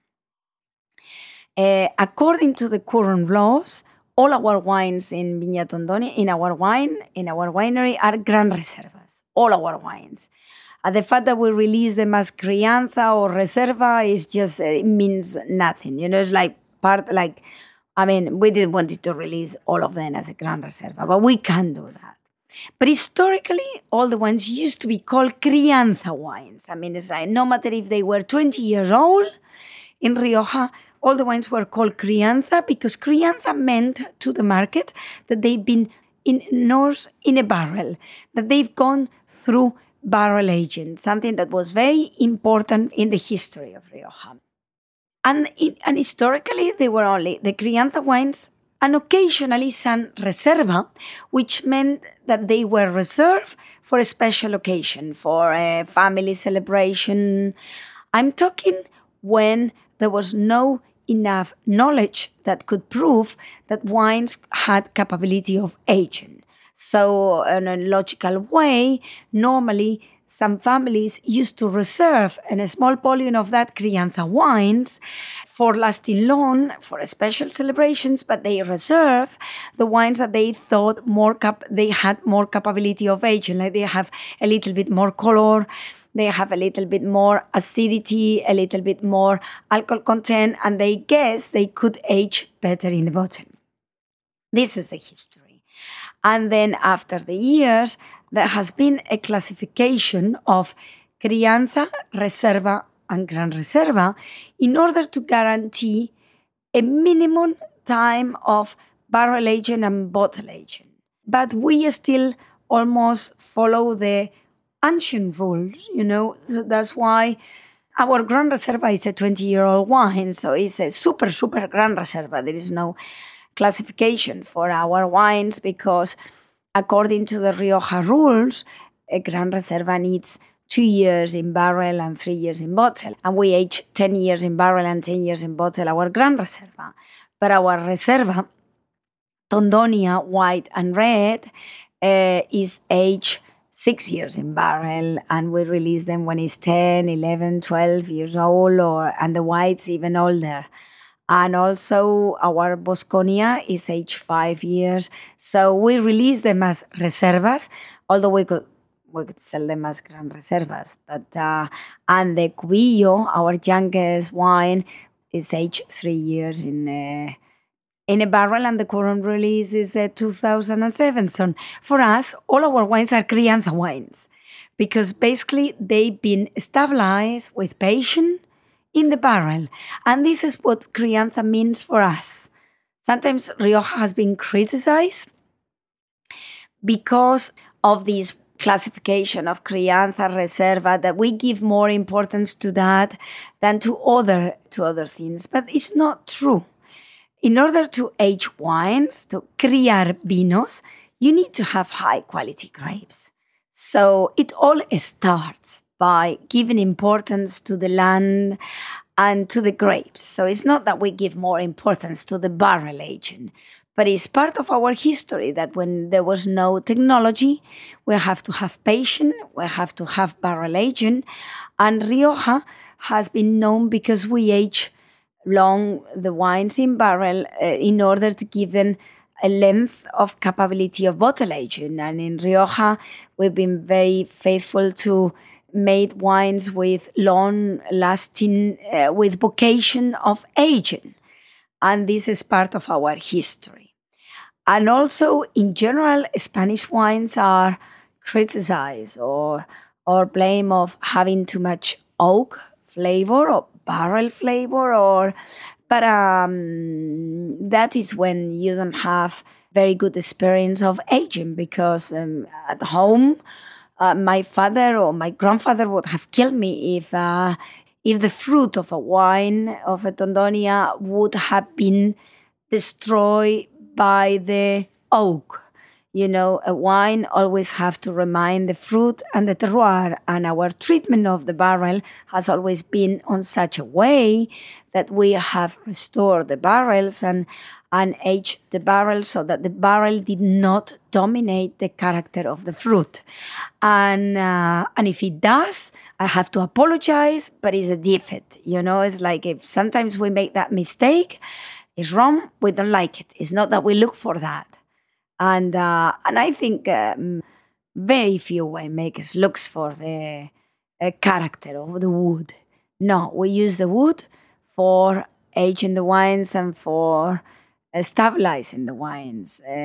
Uh, according to the current laws, all our wines in Viña Tondonia, in our wine, in our winery, are Gran Reservas. All our wines. And the fact that we release them as crianza or reserva is just, uh, it means nothing. You know, it's like part, like, I mean, we didn't want it to release all of them as a Gran Reserva, but we can do that. But historically, all the wines used to be called crianza wines. I mean, it's like, no matter if they were twenty years old, in Rioja, all the wines were called crianza because crianza meant to the market that they've been in north in a barrel, that they've gone through barrel aging, something that was very important in the history of Rioja. And, it, and historically, they were only the crianza wines and occasionally some reserva, which meant that they were reserved for a special occasion, for a family celebration. I'm talking when there was no enough knowledge that could prove that wines had capability of aging. So in a logical way, normally some families used to reserve a small volume of that crianza wines for lasting long, for special celebrations, but they reserve the wines that they thought more cap- they had more capability of aging, like they have a little bit more color, they have a little bit more acidity, a little bit more alcohol content, and they guess they could age better in the bottle. This is the history. And then after the years, there has been a classification of Crianza, Reserva, and Gran Reserva in order to guarantee a minimum time of barrel aging and bottle aging. But we still almost follow the ancient rules, you know. So that's why our Gran Reserva is a twenty-year-old wine, so it's a super, super Gran Reserva. There is no classification for our wines because according to the Rioja rules, a Gran Reserva needs two years in barrel and three years in bottle. And we age ten years in barrel and ten years in bottle, our Gran Reserva. But our Reserva, Tondonia, white and red, uh, is aged six years in barrel, and we release them when it's ten, eleven, twelve years old, or and the whites even older. And also our Bosconia is aged five years. So we release them as reservas, although we could we could sell them as Gran Reservas. But uh, and the Cubillo, our youngest wine, is aged three years in a, in a barrel, and the current release is uh, two thousand seven. So for us, all our wines are Crianza wines because basically they've been stabilized with patience in the barrel. And this is what Crianza means for us. Sometimes Rioja has been criticized because of this classification of Crianza, Reserva, that we give more importance to that than to other, to other things. But it's not true. In order to age wines, to criar vinos, you need to have high quality grapes. So it all starts by giving importance to the land and to the grapes. So it's not that we give more importance to the barrel aging, but it's part of our history that when there was no technology, we have to have patience, we have to have barrel aging, and Rioja has been known because we age long the wines in barrel uh, in order to give them a length of capability of bottle aging. And in Rioja, we've been very faithful to made wines with long-lasting, uh, with vocation of aging. And this is part of our history. And also, in general, Spanish wines are criticized or, or blamed of having too much oak flavor or barrel flavor, or but um, that is when you don't have very good experience of aging, because um, at home, uh, my father or my grandfather would have killed me if uh, if the fruit of a wine, of a Tondonia, would have been destroyed by the oak. You know, a wine always have to remind the fruit and the terroir, and our treatment of the barrel has always been on such a way that we have restored the barrels and, and aged the barrels so that the barrel did not dominate the character of the fruit. And uh, and if it does, I have to apologize, but it's a defect. You know, it's like if sometimes we make that mistake, it's wrong, we don't like it. It's not that we look for that. And uh, and I think um, very few winemakers looks for the uh, character of the wood. No, we use the wood for aging the wines and for uh, stabilizing the wines. Uh,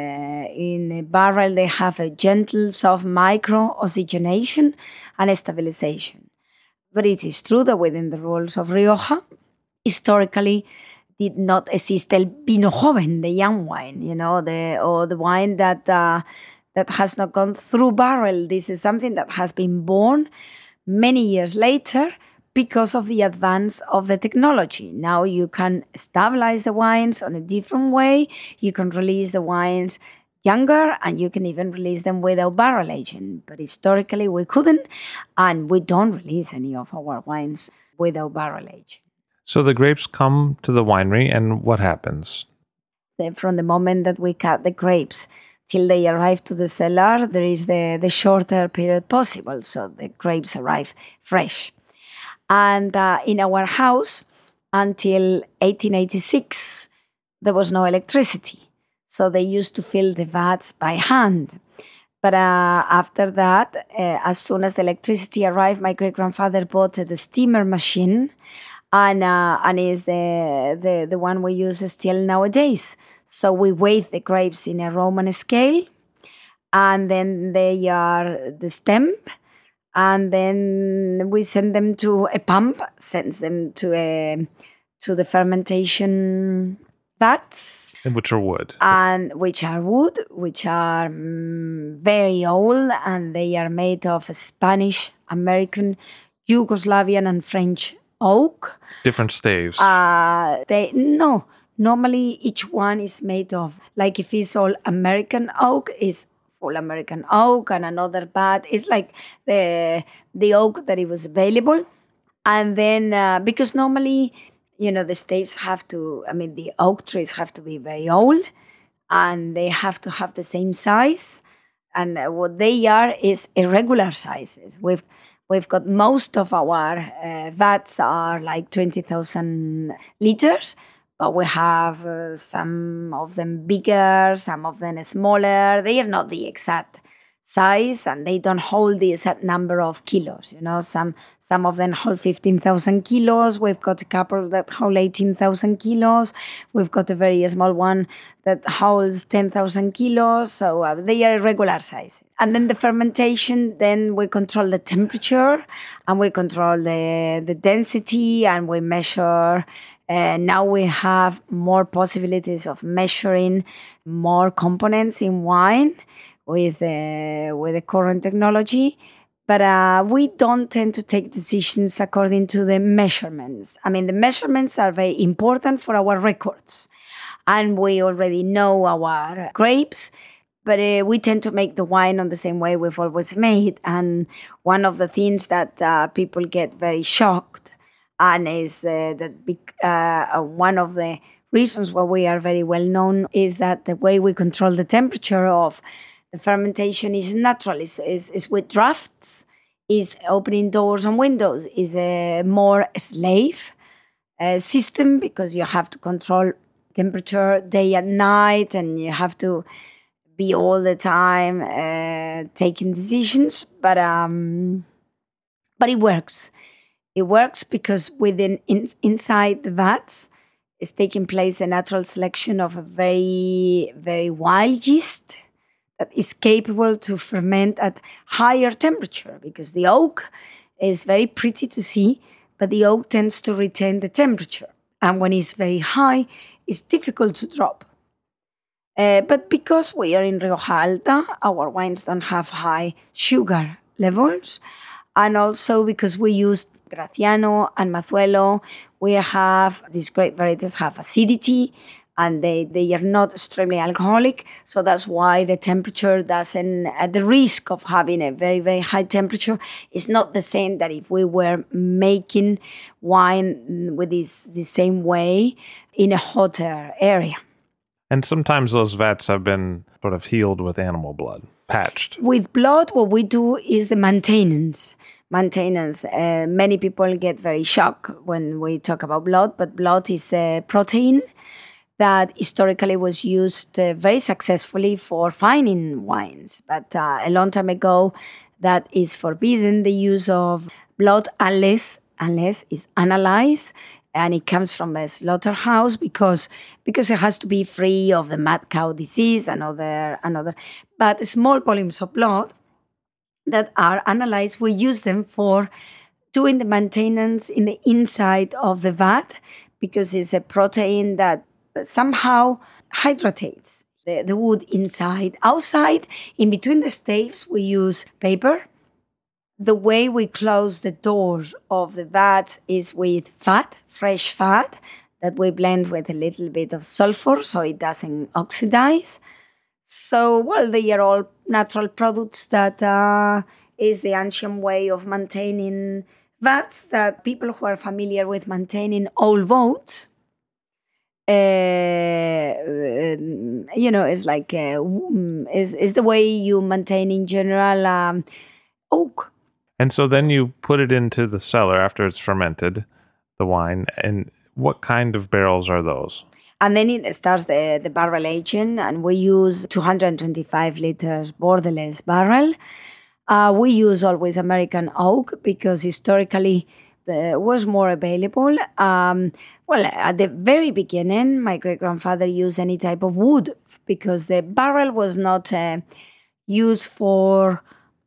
in a barrel, they have a gentle, soft micro-oxygenation and stabilization. But it is true that within the rules of Rioja, historically, did not exist el vino joven, the young wine, you know, the or the wine that uh, that has not gone through barrel. This is something that has been born many years later because of the advance of the technology. Now you can stabilize the wines on a different way. You can release the wines younger, and you can even release them without barrel aging. But historically, we couldn't, and we don't release any of our wines without barrel aging.
So the grapes come to the winery, and what happens?
Then from the moment that we cut the grapes till they arrive to the cellar, there is the, the shorter period possible. So the grapes arrive fresh. And uh, in our house, until eighteen eighty-six, there was no electricity. So they used to fill the vats by hand. But uh, after that, uh, as soon as the electricity arrived, my great-grandfather bought the steamer machine, and uh, and is the, the the one we use still nowadays. So we weigh the grapes in a Roman scale, and then they are the stem, and then we send them to a pump, sends them to a to the fermentation vats,
And which are wood.
and which are wood, which are mm, very old, and they are made of Spanish, American, Yugoslavian, and French oak.
Different staves.
Uh, they no. Normally, each one is made of, like if it's all American oak, is full American oak, and another bat is like the the oak that it was available. And then uh, because normally, you know, the staves have to, I mean, the oak trees have to be very old, and they have to have the same size. And uh, what they are is irregular sizes. We've we've got most of our uh, vats are like twenty thousand liters. But we have uh, some of them bigger, some of them smaller. They are not the exact size, and they don't hold the exact number of kilos. You know, some some of them hold fifteen thousand kilos. We've got a couple that hold eighteen thousand kilos. We've got a very small one that holds ten thousand kilos. So uh, they are regular size. And then the fermentation, then we control the temperature, and we control the, the density, and we measure. Uh, now we have more possibilities of measuring more components in wine with uh, with the current technology, but uh, we don't tend to take decisions according to the measurements. I mean, the measurements are very important for our records, and we already know our grapes, but uh, we tend to make the wine on the same way we've always made. And one of the things that uh, people get very shocked and is uh, that uh, one of the reasons why we are very well known is that the way we control the temperature of the fermentation is natural, is, is, is with drafts, is opening doors and windows, is a more slave uh, system, because you have to control temperature day and night, and you have to be all the time uh, taking decisions. But um, but it works. It works because within in, inside the vats is taking place a natural selection of a very, very wild yeast that is capable to ferment at higher temperature, because the oak is very pretty to see, but the oak tends to retain the temperature. And when it's very high, it's difficult to drop. Uh, but because we are in Rioja Alta, our wines don't have high sugar levels. And also because we use Graciano and Mazuelo, we have, these grape varieties have acidity, and they, they are not extremely alcoholic. So that's why the temperature doesn't, at the risk of having a very, very high temperature, is not the same that if we were making wine with this the same way in a hotter area.
And sometimes those vats have been sort of healed with animal blood, patched.
With blood, what we do is the maintenance. Maintenance. Uh, many people get very shocked when we talk about blood, but blood is a protein that historically was used uh, very successfully for fining wines. But uh, a long time ago, that is forbidden, the use of blood, unless unless it's analyzed and it comes from a slaughterhouse, because because it has to be free of the mad cow disease and other another. But small volumes of blood that are analyzed, we use them for doing the maintenance in the inside of the vat, because it's a protein that somehow hydrates the, the wood inside. Outside, in between the staves, we use paper. The way we close the doors of the vats is with fat, fresh fat, that we blend with a little bit of sulfur so it doesn't oxidize. So, well, they are all natural products that uh, is the ancient way of maintaining vats, that people who are familiar with maintaining old boats, uh, you know, it's like, uh, is, is the way you maintain in general um, oak.
And so then you put it into the cellar after it's fermented, the wine. And what kind of barrels are those?
And then it starts the, the barrel aging, and we use two hundred twenty-five liters borderless barrel. Uh, we use always American oak because historically it was more available. Um, well, at the very beginning, my great-grandfather used any type of wood because the barrel was not uh, used for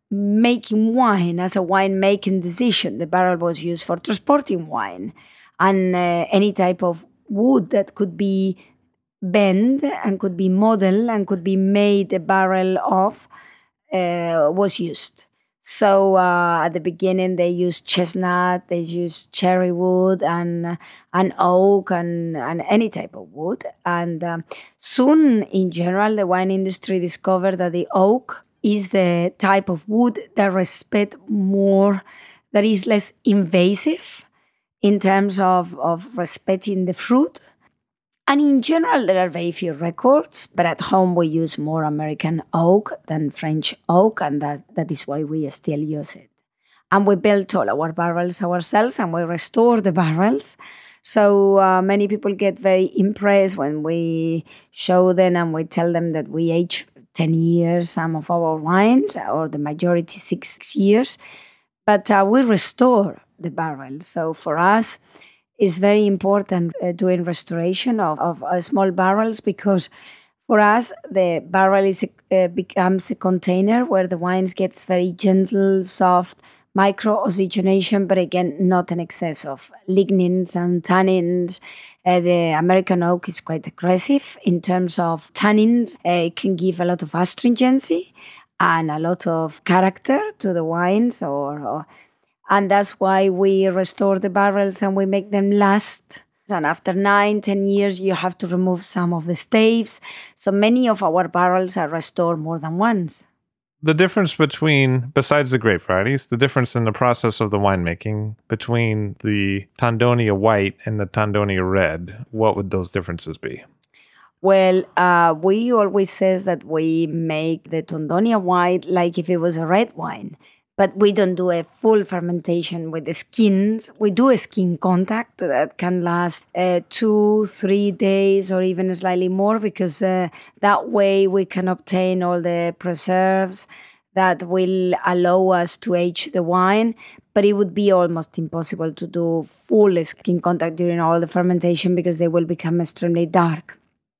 making wine as a winemaking decision. The barrel was used for transporting wine, and uh, any type of wood that could be bent and could be modeled and could be made a barrel of uh, was used. So uh, at the beginning they used chestnut, they used cherry wood and and oak and, and any type of wood. And um, soon, in general, the wine industry discovered that the oak is the type of wood that respect more, that is less invasive in terms of, of respecting the fruit. And in general, there are very few records, but at home we use more American oak than French oak, and that, that is why we still use it. And we built all our barrels ourselves, and we restore the barrels. So uh, many people get very impressed when we show them and we tell them that we age ten years some of our wines, or the majority six years. But uh, we restore the barrel. So for us, it's very important uh, doing restoration of, of uh, small barrels, because for us, the barrel is a, uh, becomes a container where the wines gets very gentle, soft, micro-oxygenation, but again, not an excess of lignins and tannins. Uh, the American oak is quite aggressive in terms of tannins. Uh, it can give a lot of astringency and a lot of character to the wines, or, or and that's why we restore the barrels and we make them last. And after nine, ten years, you have to remove some of the staves. So many of our barrels are restored more than once.
The difference between, besides the grape varieties, the difference in the process of the winemaking between the Tondonia White and the Tondonia Red, what would those differences be?
Well, uh, we always says that we make the Tondonia White like if it was a red wine. But we don't do a full fermentation with the skins. We do a skin contact that can last uh, two, three days or even slightly more, because uh, that way we can obtain all the preserves that will allow us to age the wine. But it would be almost impossible to do full skin contact during all the fermentation, because they will become extremely dark.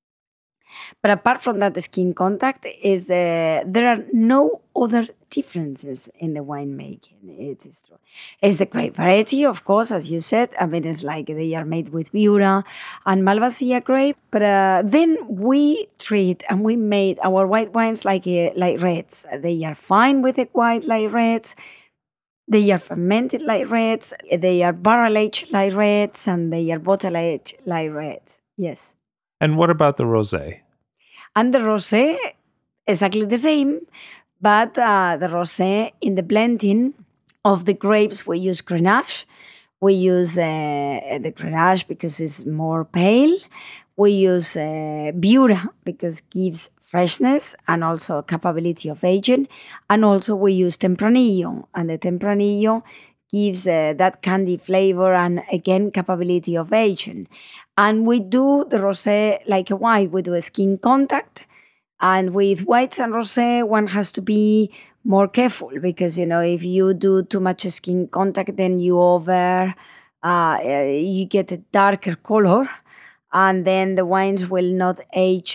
But apart from that, the skin contact is uh, there are no other differences in the winemaking. It is true. It's the grape variety, of course, as you said. I mean, it's like they are made with Viura and Malvasia grape. But uh, then we treat and we made our white wines like uh, like reds. They are fine with the white like reds. They are fermented like reds. They are barrel aged like reds, and they are bottle aged like reds. Yes.
And what about the rosé?
And the rosé, exactly the same, but uh, the rosé, in the blending of the grapes, we use Grenache. We use uh, the Grenache because it's more pale. We use uh, Viura because it gives freshness and also capability of aging. And also we use Tempranillo, and the Tempranillo gives uh, that candy flavor and, again, capability of aging. And we do the rosé like a white. We do a skin contact. And with whites and rosé, one has to be more careful, because, you know, if you do too much skin contact, then you over, uh, you get a darker color. And then the wines will not age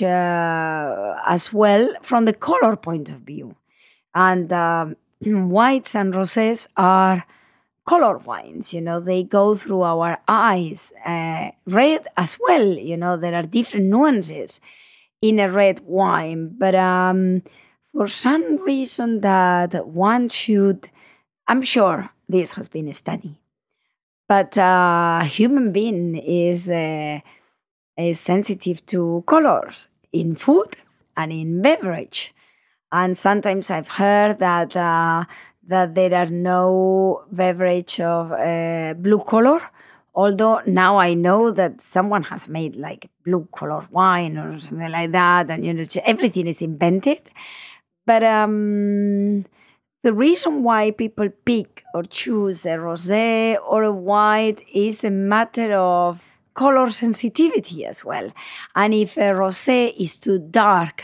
uh, as well from the color point of view. And um, whites and rosés are color wines, you know, they go through our eyes. Uh, red as well, you know, there are different nuances in a red wine. But um, for some reason that one should, I'm sure this has been studied, but uh, human being is, uh, is sensitive to colors in food and in beverage. And sometimes I've heard that uh, that there are no beverage of uh, blue color, although now I know that someone has made like blue color wine or something like that, and you know, everything is invented. But um, the reason why people pick or choose a rosé or a white is a matter of color sensitivity as well. And if a rosé is too dark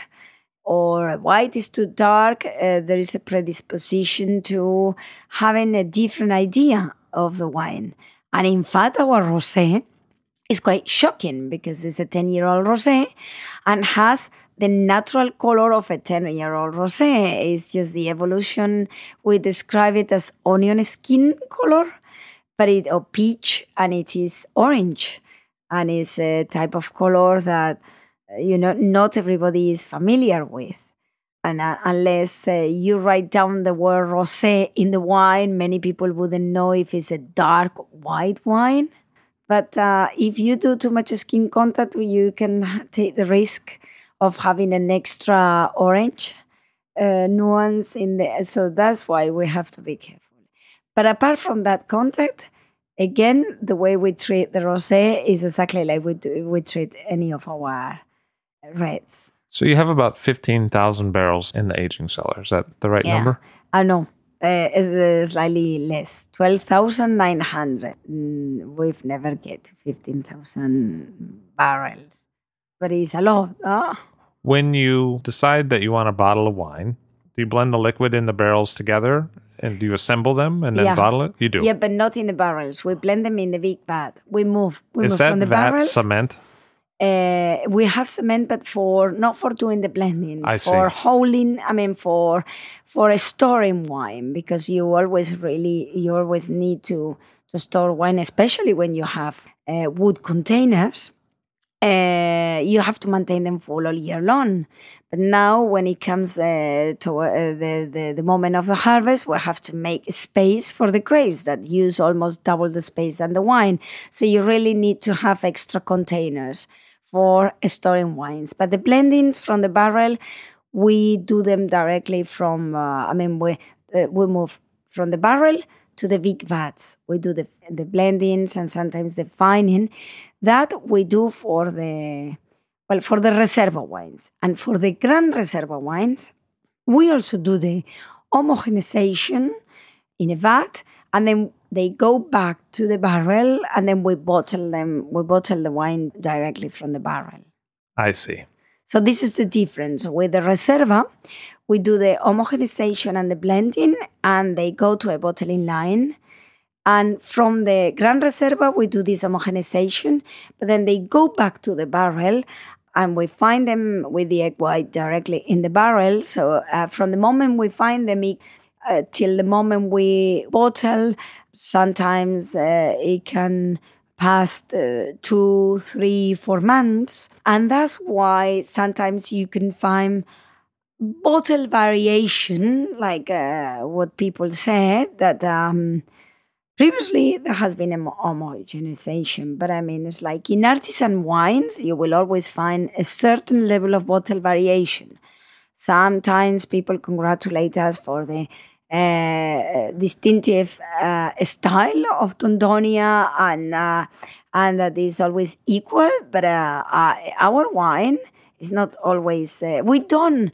or a white is too dark, uh, there is a predisposition to having a different idea of the wine. And in fact, our rosé is quite shocking, because it's a ten-year-old rosé and has the natural color of a ten-year-old rosé. It's just the evolution. We describe it as onion skin color, but it or peach, and it is orange, and it's a type of color that you know not everybody is familiar with. And uh, unless uh, you write down the word rosé in the wine, many people wouldn't know if it's a dark white wine. But uh, if you do too much skin contact, you can take the risk of having an extra orange uh, nuance in there. So that's why we have to be careful. But apart from that contact, again, the way we treat the rosé is exactly like we do, we treat any of our reds.
So you have about fifteen thousand barrels in the aging cellar. Is that the right
yeah.
number?
I know. Uh, it's uh, slightly less, twelve thousand nine hundred. Mm, we've never get to fifteen thousand barrels, but it's a lot. Huh?
When you decide that you want a bottle of wine, do you blend the liquid in the barrels together and do you assemble them and then
yeah.
bottle it? You do?
Yeah, but not in the barrels. We blend them in the big vat. We move. We
Is
move
that
from the
vat
barrels.
cement?
Uh, we have cement, but for not for doing the blendings,
I see.
for holding. I mean, for for storing wine, because you always really you always need to to store wine, especially when you have uh, wood containers. Uh, you have to maintain them full all year long. But now, when it comes uh, to uh, the, the the moment of the harvest, we have to make space for the grapes that use almost double the space than the wine. So you really need to have extra containers for storing wines. But the blendings from the barrel, we do them directly from, uh, I mean, we uh, we move from the barrel to the big vats. We do the the blendings and sometimes the fining. That we do for the, well, for the Reserva wines. And for the Gran Reserva wines, we also do the homogenization in a vat, and then they go back to the barrel, and then we bottle them. We bottle the wine directly from the barrel.
I see.
So this is the difference. With the Reserva, we do the homogenization and the blending, and they go to a bottling line. And from the Gran Reserva, we do this homogenization, but then they go back to the barrel, and we find them with the egg white directly in the barrel. So uh, from the moment we find them uh, till the moment we bottle, sometimes uh, it can pass uh, two, three, four months. And that's why sometimes you can find bottle variation, like uh, what people said, that um, previously there has been a homogenization. But I mean, it's like in artisan wines, you will always find a certain level of bottle variation. Sometimes people congratulate us for the uh, distinctive uh, style of Tondonia, and uh, and that is always equal. But uh, uh, our wine is not always. Uh, we don't.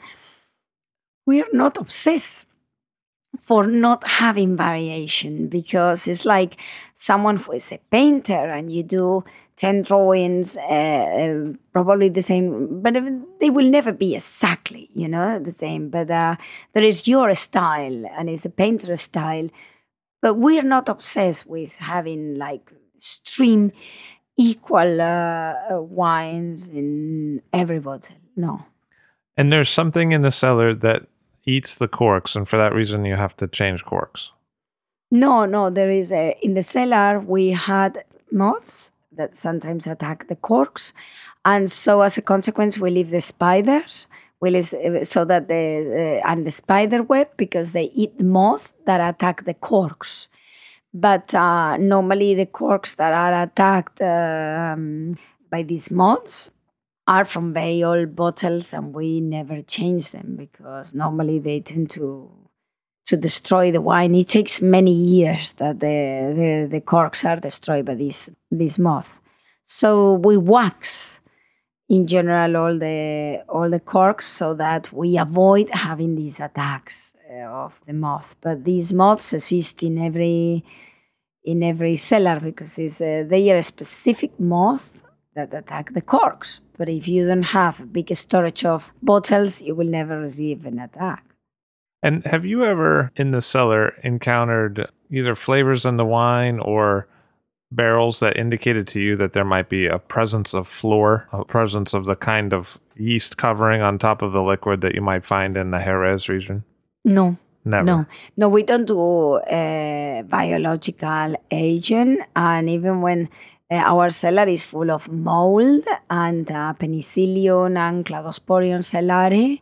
We are not obsessed for not having variation, because it's like someone who is a painter and you do ten drawings, uh, probably the same, but they will never be exactly, you know, the same. But uh, there is your style, and it's a painter's style. But we're not obsessed with having like extreme equal uh, wines in every bottle. No.
And there's something in the cellar that eats the corks, and for that reason you have to change corks.
No, no, there is a, in the cellar we had moths that sometimes attack the corks, and so as a consequence we leave the spiders, we leave, so that the uh, and the spider web, because they eat the moth that attack the corks. But uh, normally the corks that are attacked uh, um, by these moths are from very old bottles, and we never change them because normally they tend to to destroy the wine. It takes many years that the, the, the corks are destroyed by this this moth. So we wax in general all the all the corks so that we avoid having these attacks uh, of the moth. But these moths exist in every in every cellar because it's, uh, they are a specific moth that attack the corks. But if you don't have a big storage of bottles, you will never receive an attack.
And have you ever in the cellar encountered either flavors in the wine or barrels that indicated to you that there might be a presence of floor, a presence of the kind of yeast covering on top of the liquid that you might find in the Jerez region?
No.
Never.
No, no, we don't do uh, biological agent, and even when uh, our cellar is full of mold and uh, Penicillium and Cladosporium cellare,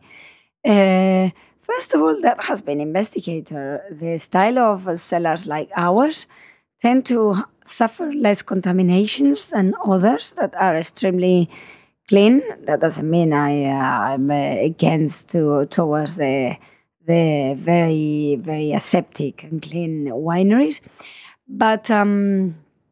uh, first of all, that has been investigated. The style of cellars like ours tend to suffer less contaminations than others that are extremely clean. That doesn't mean I uh, I'm uh, against to towards the the very, very aseptic and clean wineries. But, um,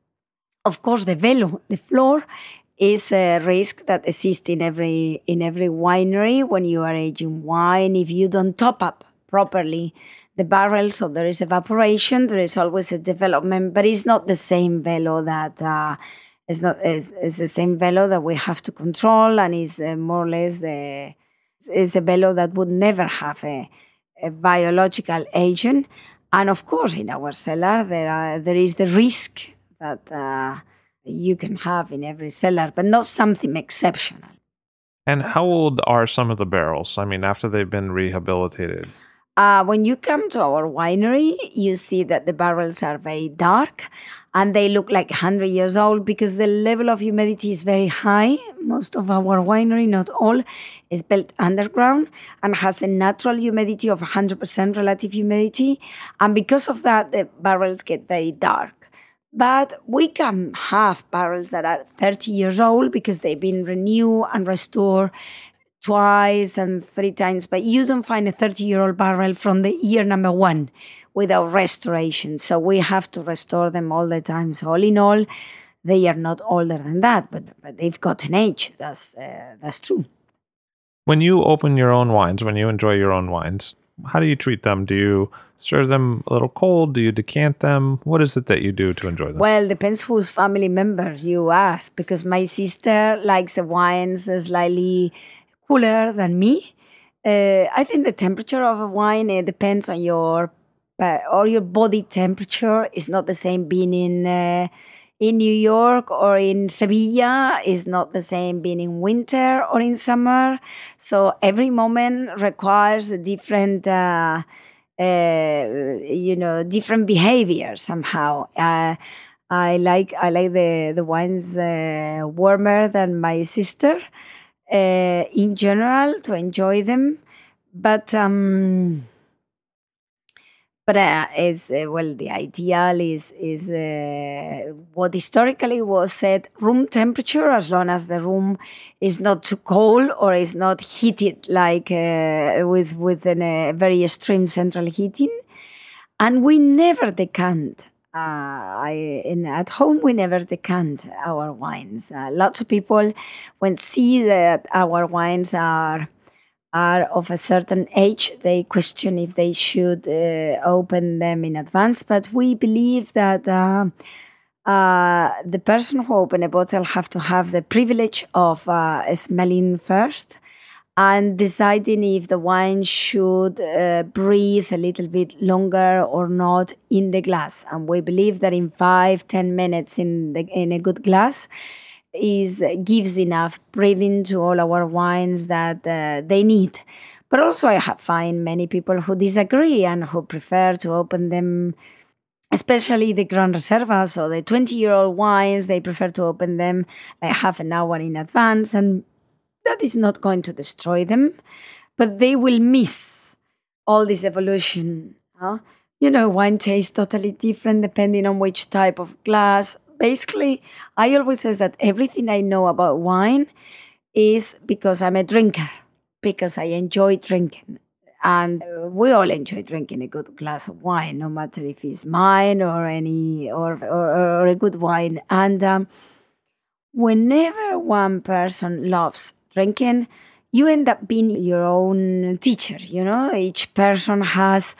of course, the velo, the floor, is a risk that exists in every in every winery when you are aging wine. If you don't top up properly the barrel, so there is evaporation, there is always a development, but it's not the same velo that... Uh, it's not it's, it's the same velo that we have to control, and is uh, more or less the... It's a velo that would never have a... a biological agent, and of course in our cellar there are, there is the risk that uh, you can have in every cellar, but not something exceptional.
And how old are some of the barrels? I mean, after they've been rehabilitated?
Uh, when you come to our winery, you see that the barrels are very dark and they look like one hundred years old because the level of humidity is very high. Most of our winery, not all, is built underground and has a natural humidity of one hundred percent relative humidity. And because of that, the barrels get very dark. But we can have barrels that are thirty years old because they've been renewed and restored twice and three times, but you don't find a thirty-year-old barrel from the year number one without restoration. So we have to restore them all the time. So all in all, they are not older than that, but, but they've got an age. That's, uh, that's true.
When you open your own wines, when you enjoy your own wines, how do you treat them? Do you serve them a little cold? Do you decant them? What is it that you do to enjoy them?
Well, depends whose family member you ask, because my sister likes the wines slightly cooler than me. Uh, I think the temperature of a wine, it depends on your or your body temperature. Is not the same being in uh, in New York or in Sevilla. Is not the same being in winter or in summer. So every moment requires a different, uh, uh, you know, different behavior somehow. Uh, I like I like the the wines uh, warmer than my sister. Uh, in general, to enjoy them, but um, but uh, it's uh, well, the ideal is is uh, what historically was said: room temperature, as long as the room is not too cold or is not heated like uh, with with a uh, very extreme central heating, and we never decant. Uh, I in at home we never decant our wines. Uh, lots of people, when see that our wines are are of a certain age, they question if they should uh, open them in advance. But we believe that uh, uh, the person who open a bottle have to have the privilege of uh, smelling first and deciding if the wine should uh, breathe a little bit longer or not in the glass. And we believe that in five, ten minutes in the, in a good glass is gives enough breathing to all our wines that uh, they need. But also I have find many people who disagree and who prefer to open them, especially the Gran Reservas or the twenty-year-old wines. They prefer to open them like half an hour in advance, and that is not going to destroy them, but they will miss all this evolution. Huh? You know, wine tastes totally different depending on which type of glass. Basically, I always say that everything I know about wine is because I'm a drinker, because I enjoy drinking. And we all enjoy drinking a good glass of wine, no matter if it's mine or any or or, or a good wine. And um, whenever one person loves drinking, you end up being your own teacher. You know, each person has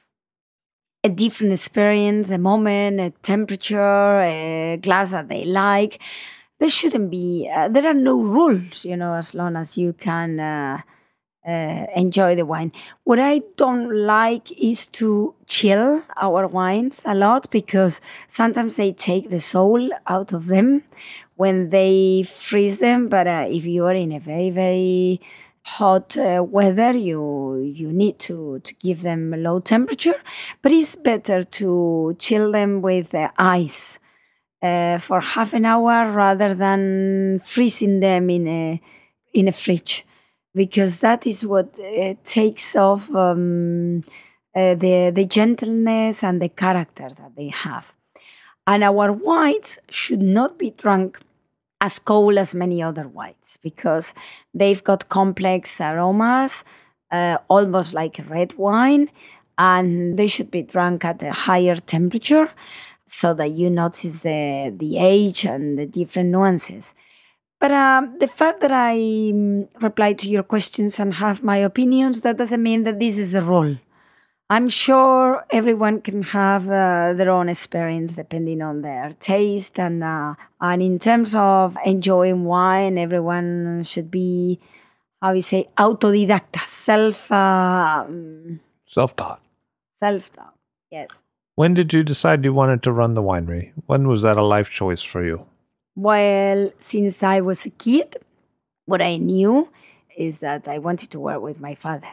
a different experience, a moment, a temperature, a glass that they like. There shouldn't be, uh, there are no rules, you know, as long as you can uh, uh, enjoy the wine. What I don't like is to chill our wines a lot, because sometimes they take the soul out of them when they freeze them. But uh, if you are in a very, very hot uh, weather, you you need to, to give them a low temperature. But it's better to chill them with uh, ice uh, for half an hour rather than freezing them in a in a fridge, because that is what uh, takes off um, uh, the the gentleness and the character that they have. And our whites should not be drunk as cold as many other whites, because they've got complex aromas, uh, almost like red wine, and they should be drunk at a higher temperature so that you notice the, the age and the different nuances. But um, the fact that I um, reply to your questions and have my opinions, that doesn't mean that this is the rule. I'm sure everyone can have uh, their own experience depending on their taste. And uh, and in terms of enjoying wine, everyone should be, how you say, autodidacta, self... Uh,
Self-taught.
Self-taught, yes.
When did you decide you wanted to run the winery? When was that a life choice for you?
Well, since I was a kid, what I knew is that I wanted to work with my father.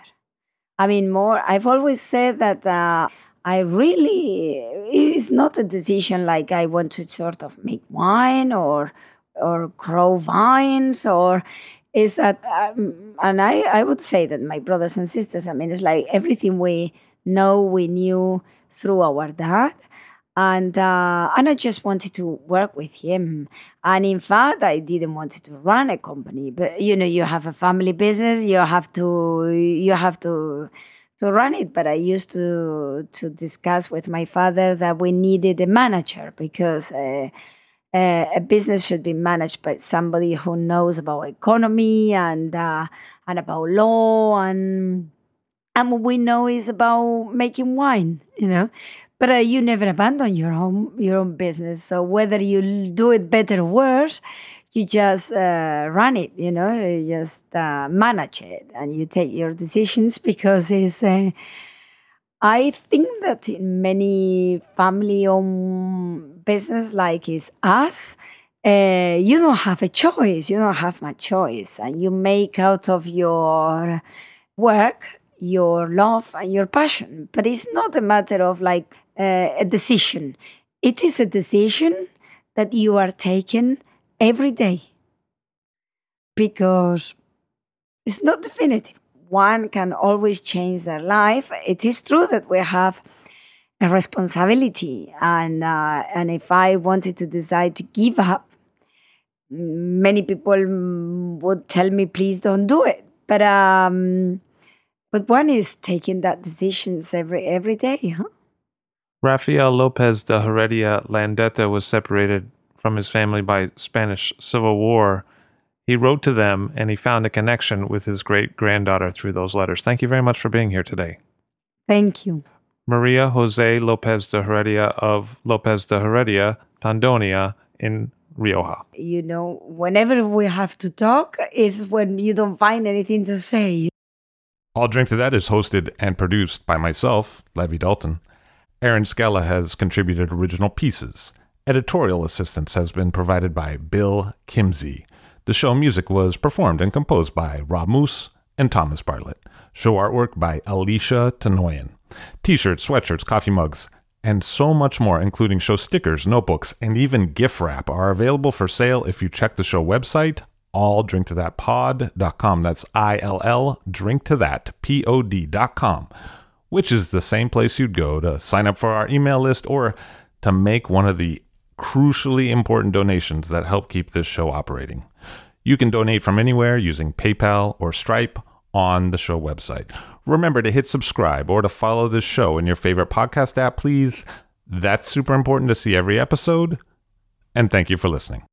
I mean, more, I've always said that uh, I really, it's not a decision like I want to sort of make wine or or grow vines, or is that, um, and I, I would say that my brothers and sisters, I mean, it's like everything we know, we knew through our dad. And uh, and I just wanted to work with him. And in fact, I didn't want to run a company. But you know, you have a family business, you have to you have to to run it. But I used to to discuss with my father that we needed a manager, because uh, uh, a business should be managed by somebody who knows about economy and uh, and about law, and and what we know is about making wine. You know. But uh, you never abandon your own your own business. So whether you do it better or worse, you just uh, run it. You know, you just uh, manage it, and you take your decisions, because it's. Uh, I think that in many family-owned business like is us, uh, you don't have a choice. You don't have much choice, and you make out of your work your love and your passion. But it's not a matter of like. Uh, a decision. It is a decision that you are taking every day, because it's not definitive. One can always change their life. It is true that we have a responsibility, and uh, and if I wanted to decide to give up, many people would tell me, please don't do it. But um, but one is taking that decisions every every day, huh?
Rafael Lopez de Heredia Landeta was separated from his family by Spanish Civil War. He wrote to them, and he found a connection with his great-granddaughter through those letters. Thank you very much for being here today.
Thank you.
Maria Jose Lopez de Heredia of Lopez de Heredia, Tondonia in Rioja.
You know, whenever we have to talk is when you don't find anything to say.
I'll Drink to That is hosted and produced by myself, Levi Dalton. Aaron Skella has contributed original pieces. Editorial assistance has been provided by Bill Kimsey. The show music was performed and composed by Rob Moose and Thomas Bartlett. Show artwork by Alicia Tenoyan. T-shirts, sweatshirts, coffee mugs, and so much more, including show stickers, notebooks, and even gift wrap, are available for sale if you check the show website, all drink to that pod dot com. That's I L L, drink to that, P O D dot com. Which is the same place you'd go to sign up for our email list or to make one of the crucially important donations that help keep this show operating. You can donate from anywhere using PayPal or Stripe on the show website. Remember to hit subscribe or to follow this show in your favorite podcast app, please. That's super important to see every episode. And thank you for listening.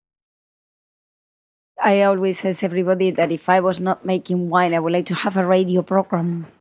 I always say to everybody that if I was not making wine, I would like to have a radio program.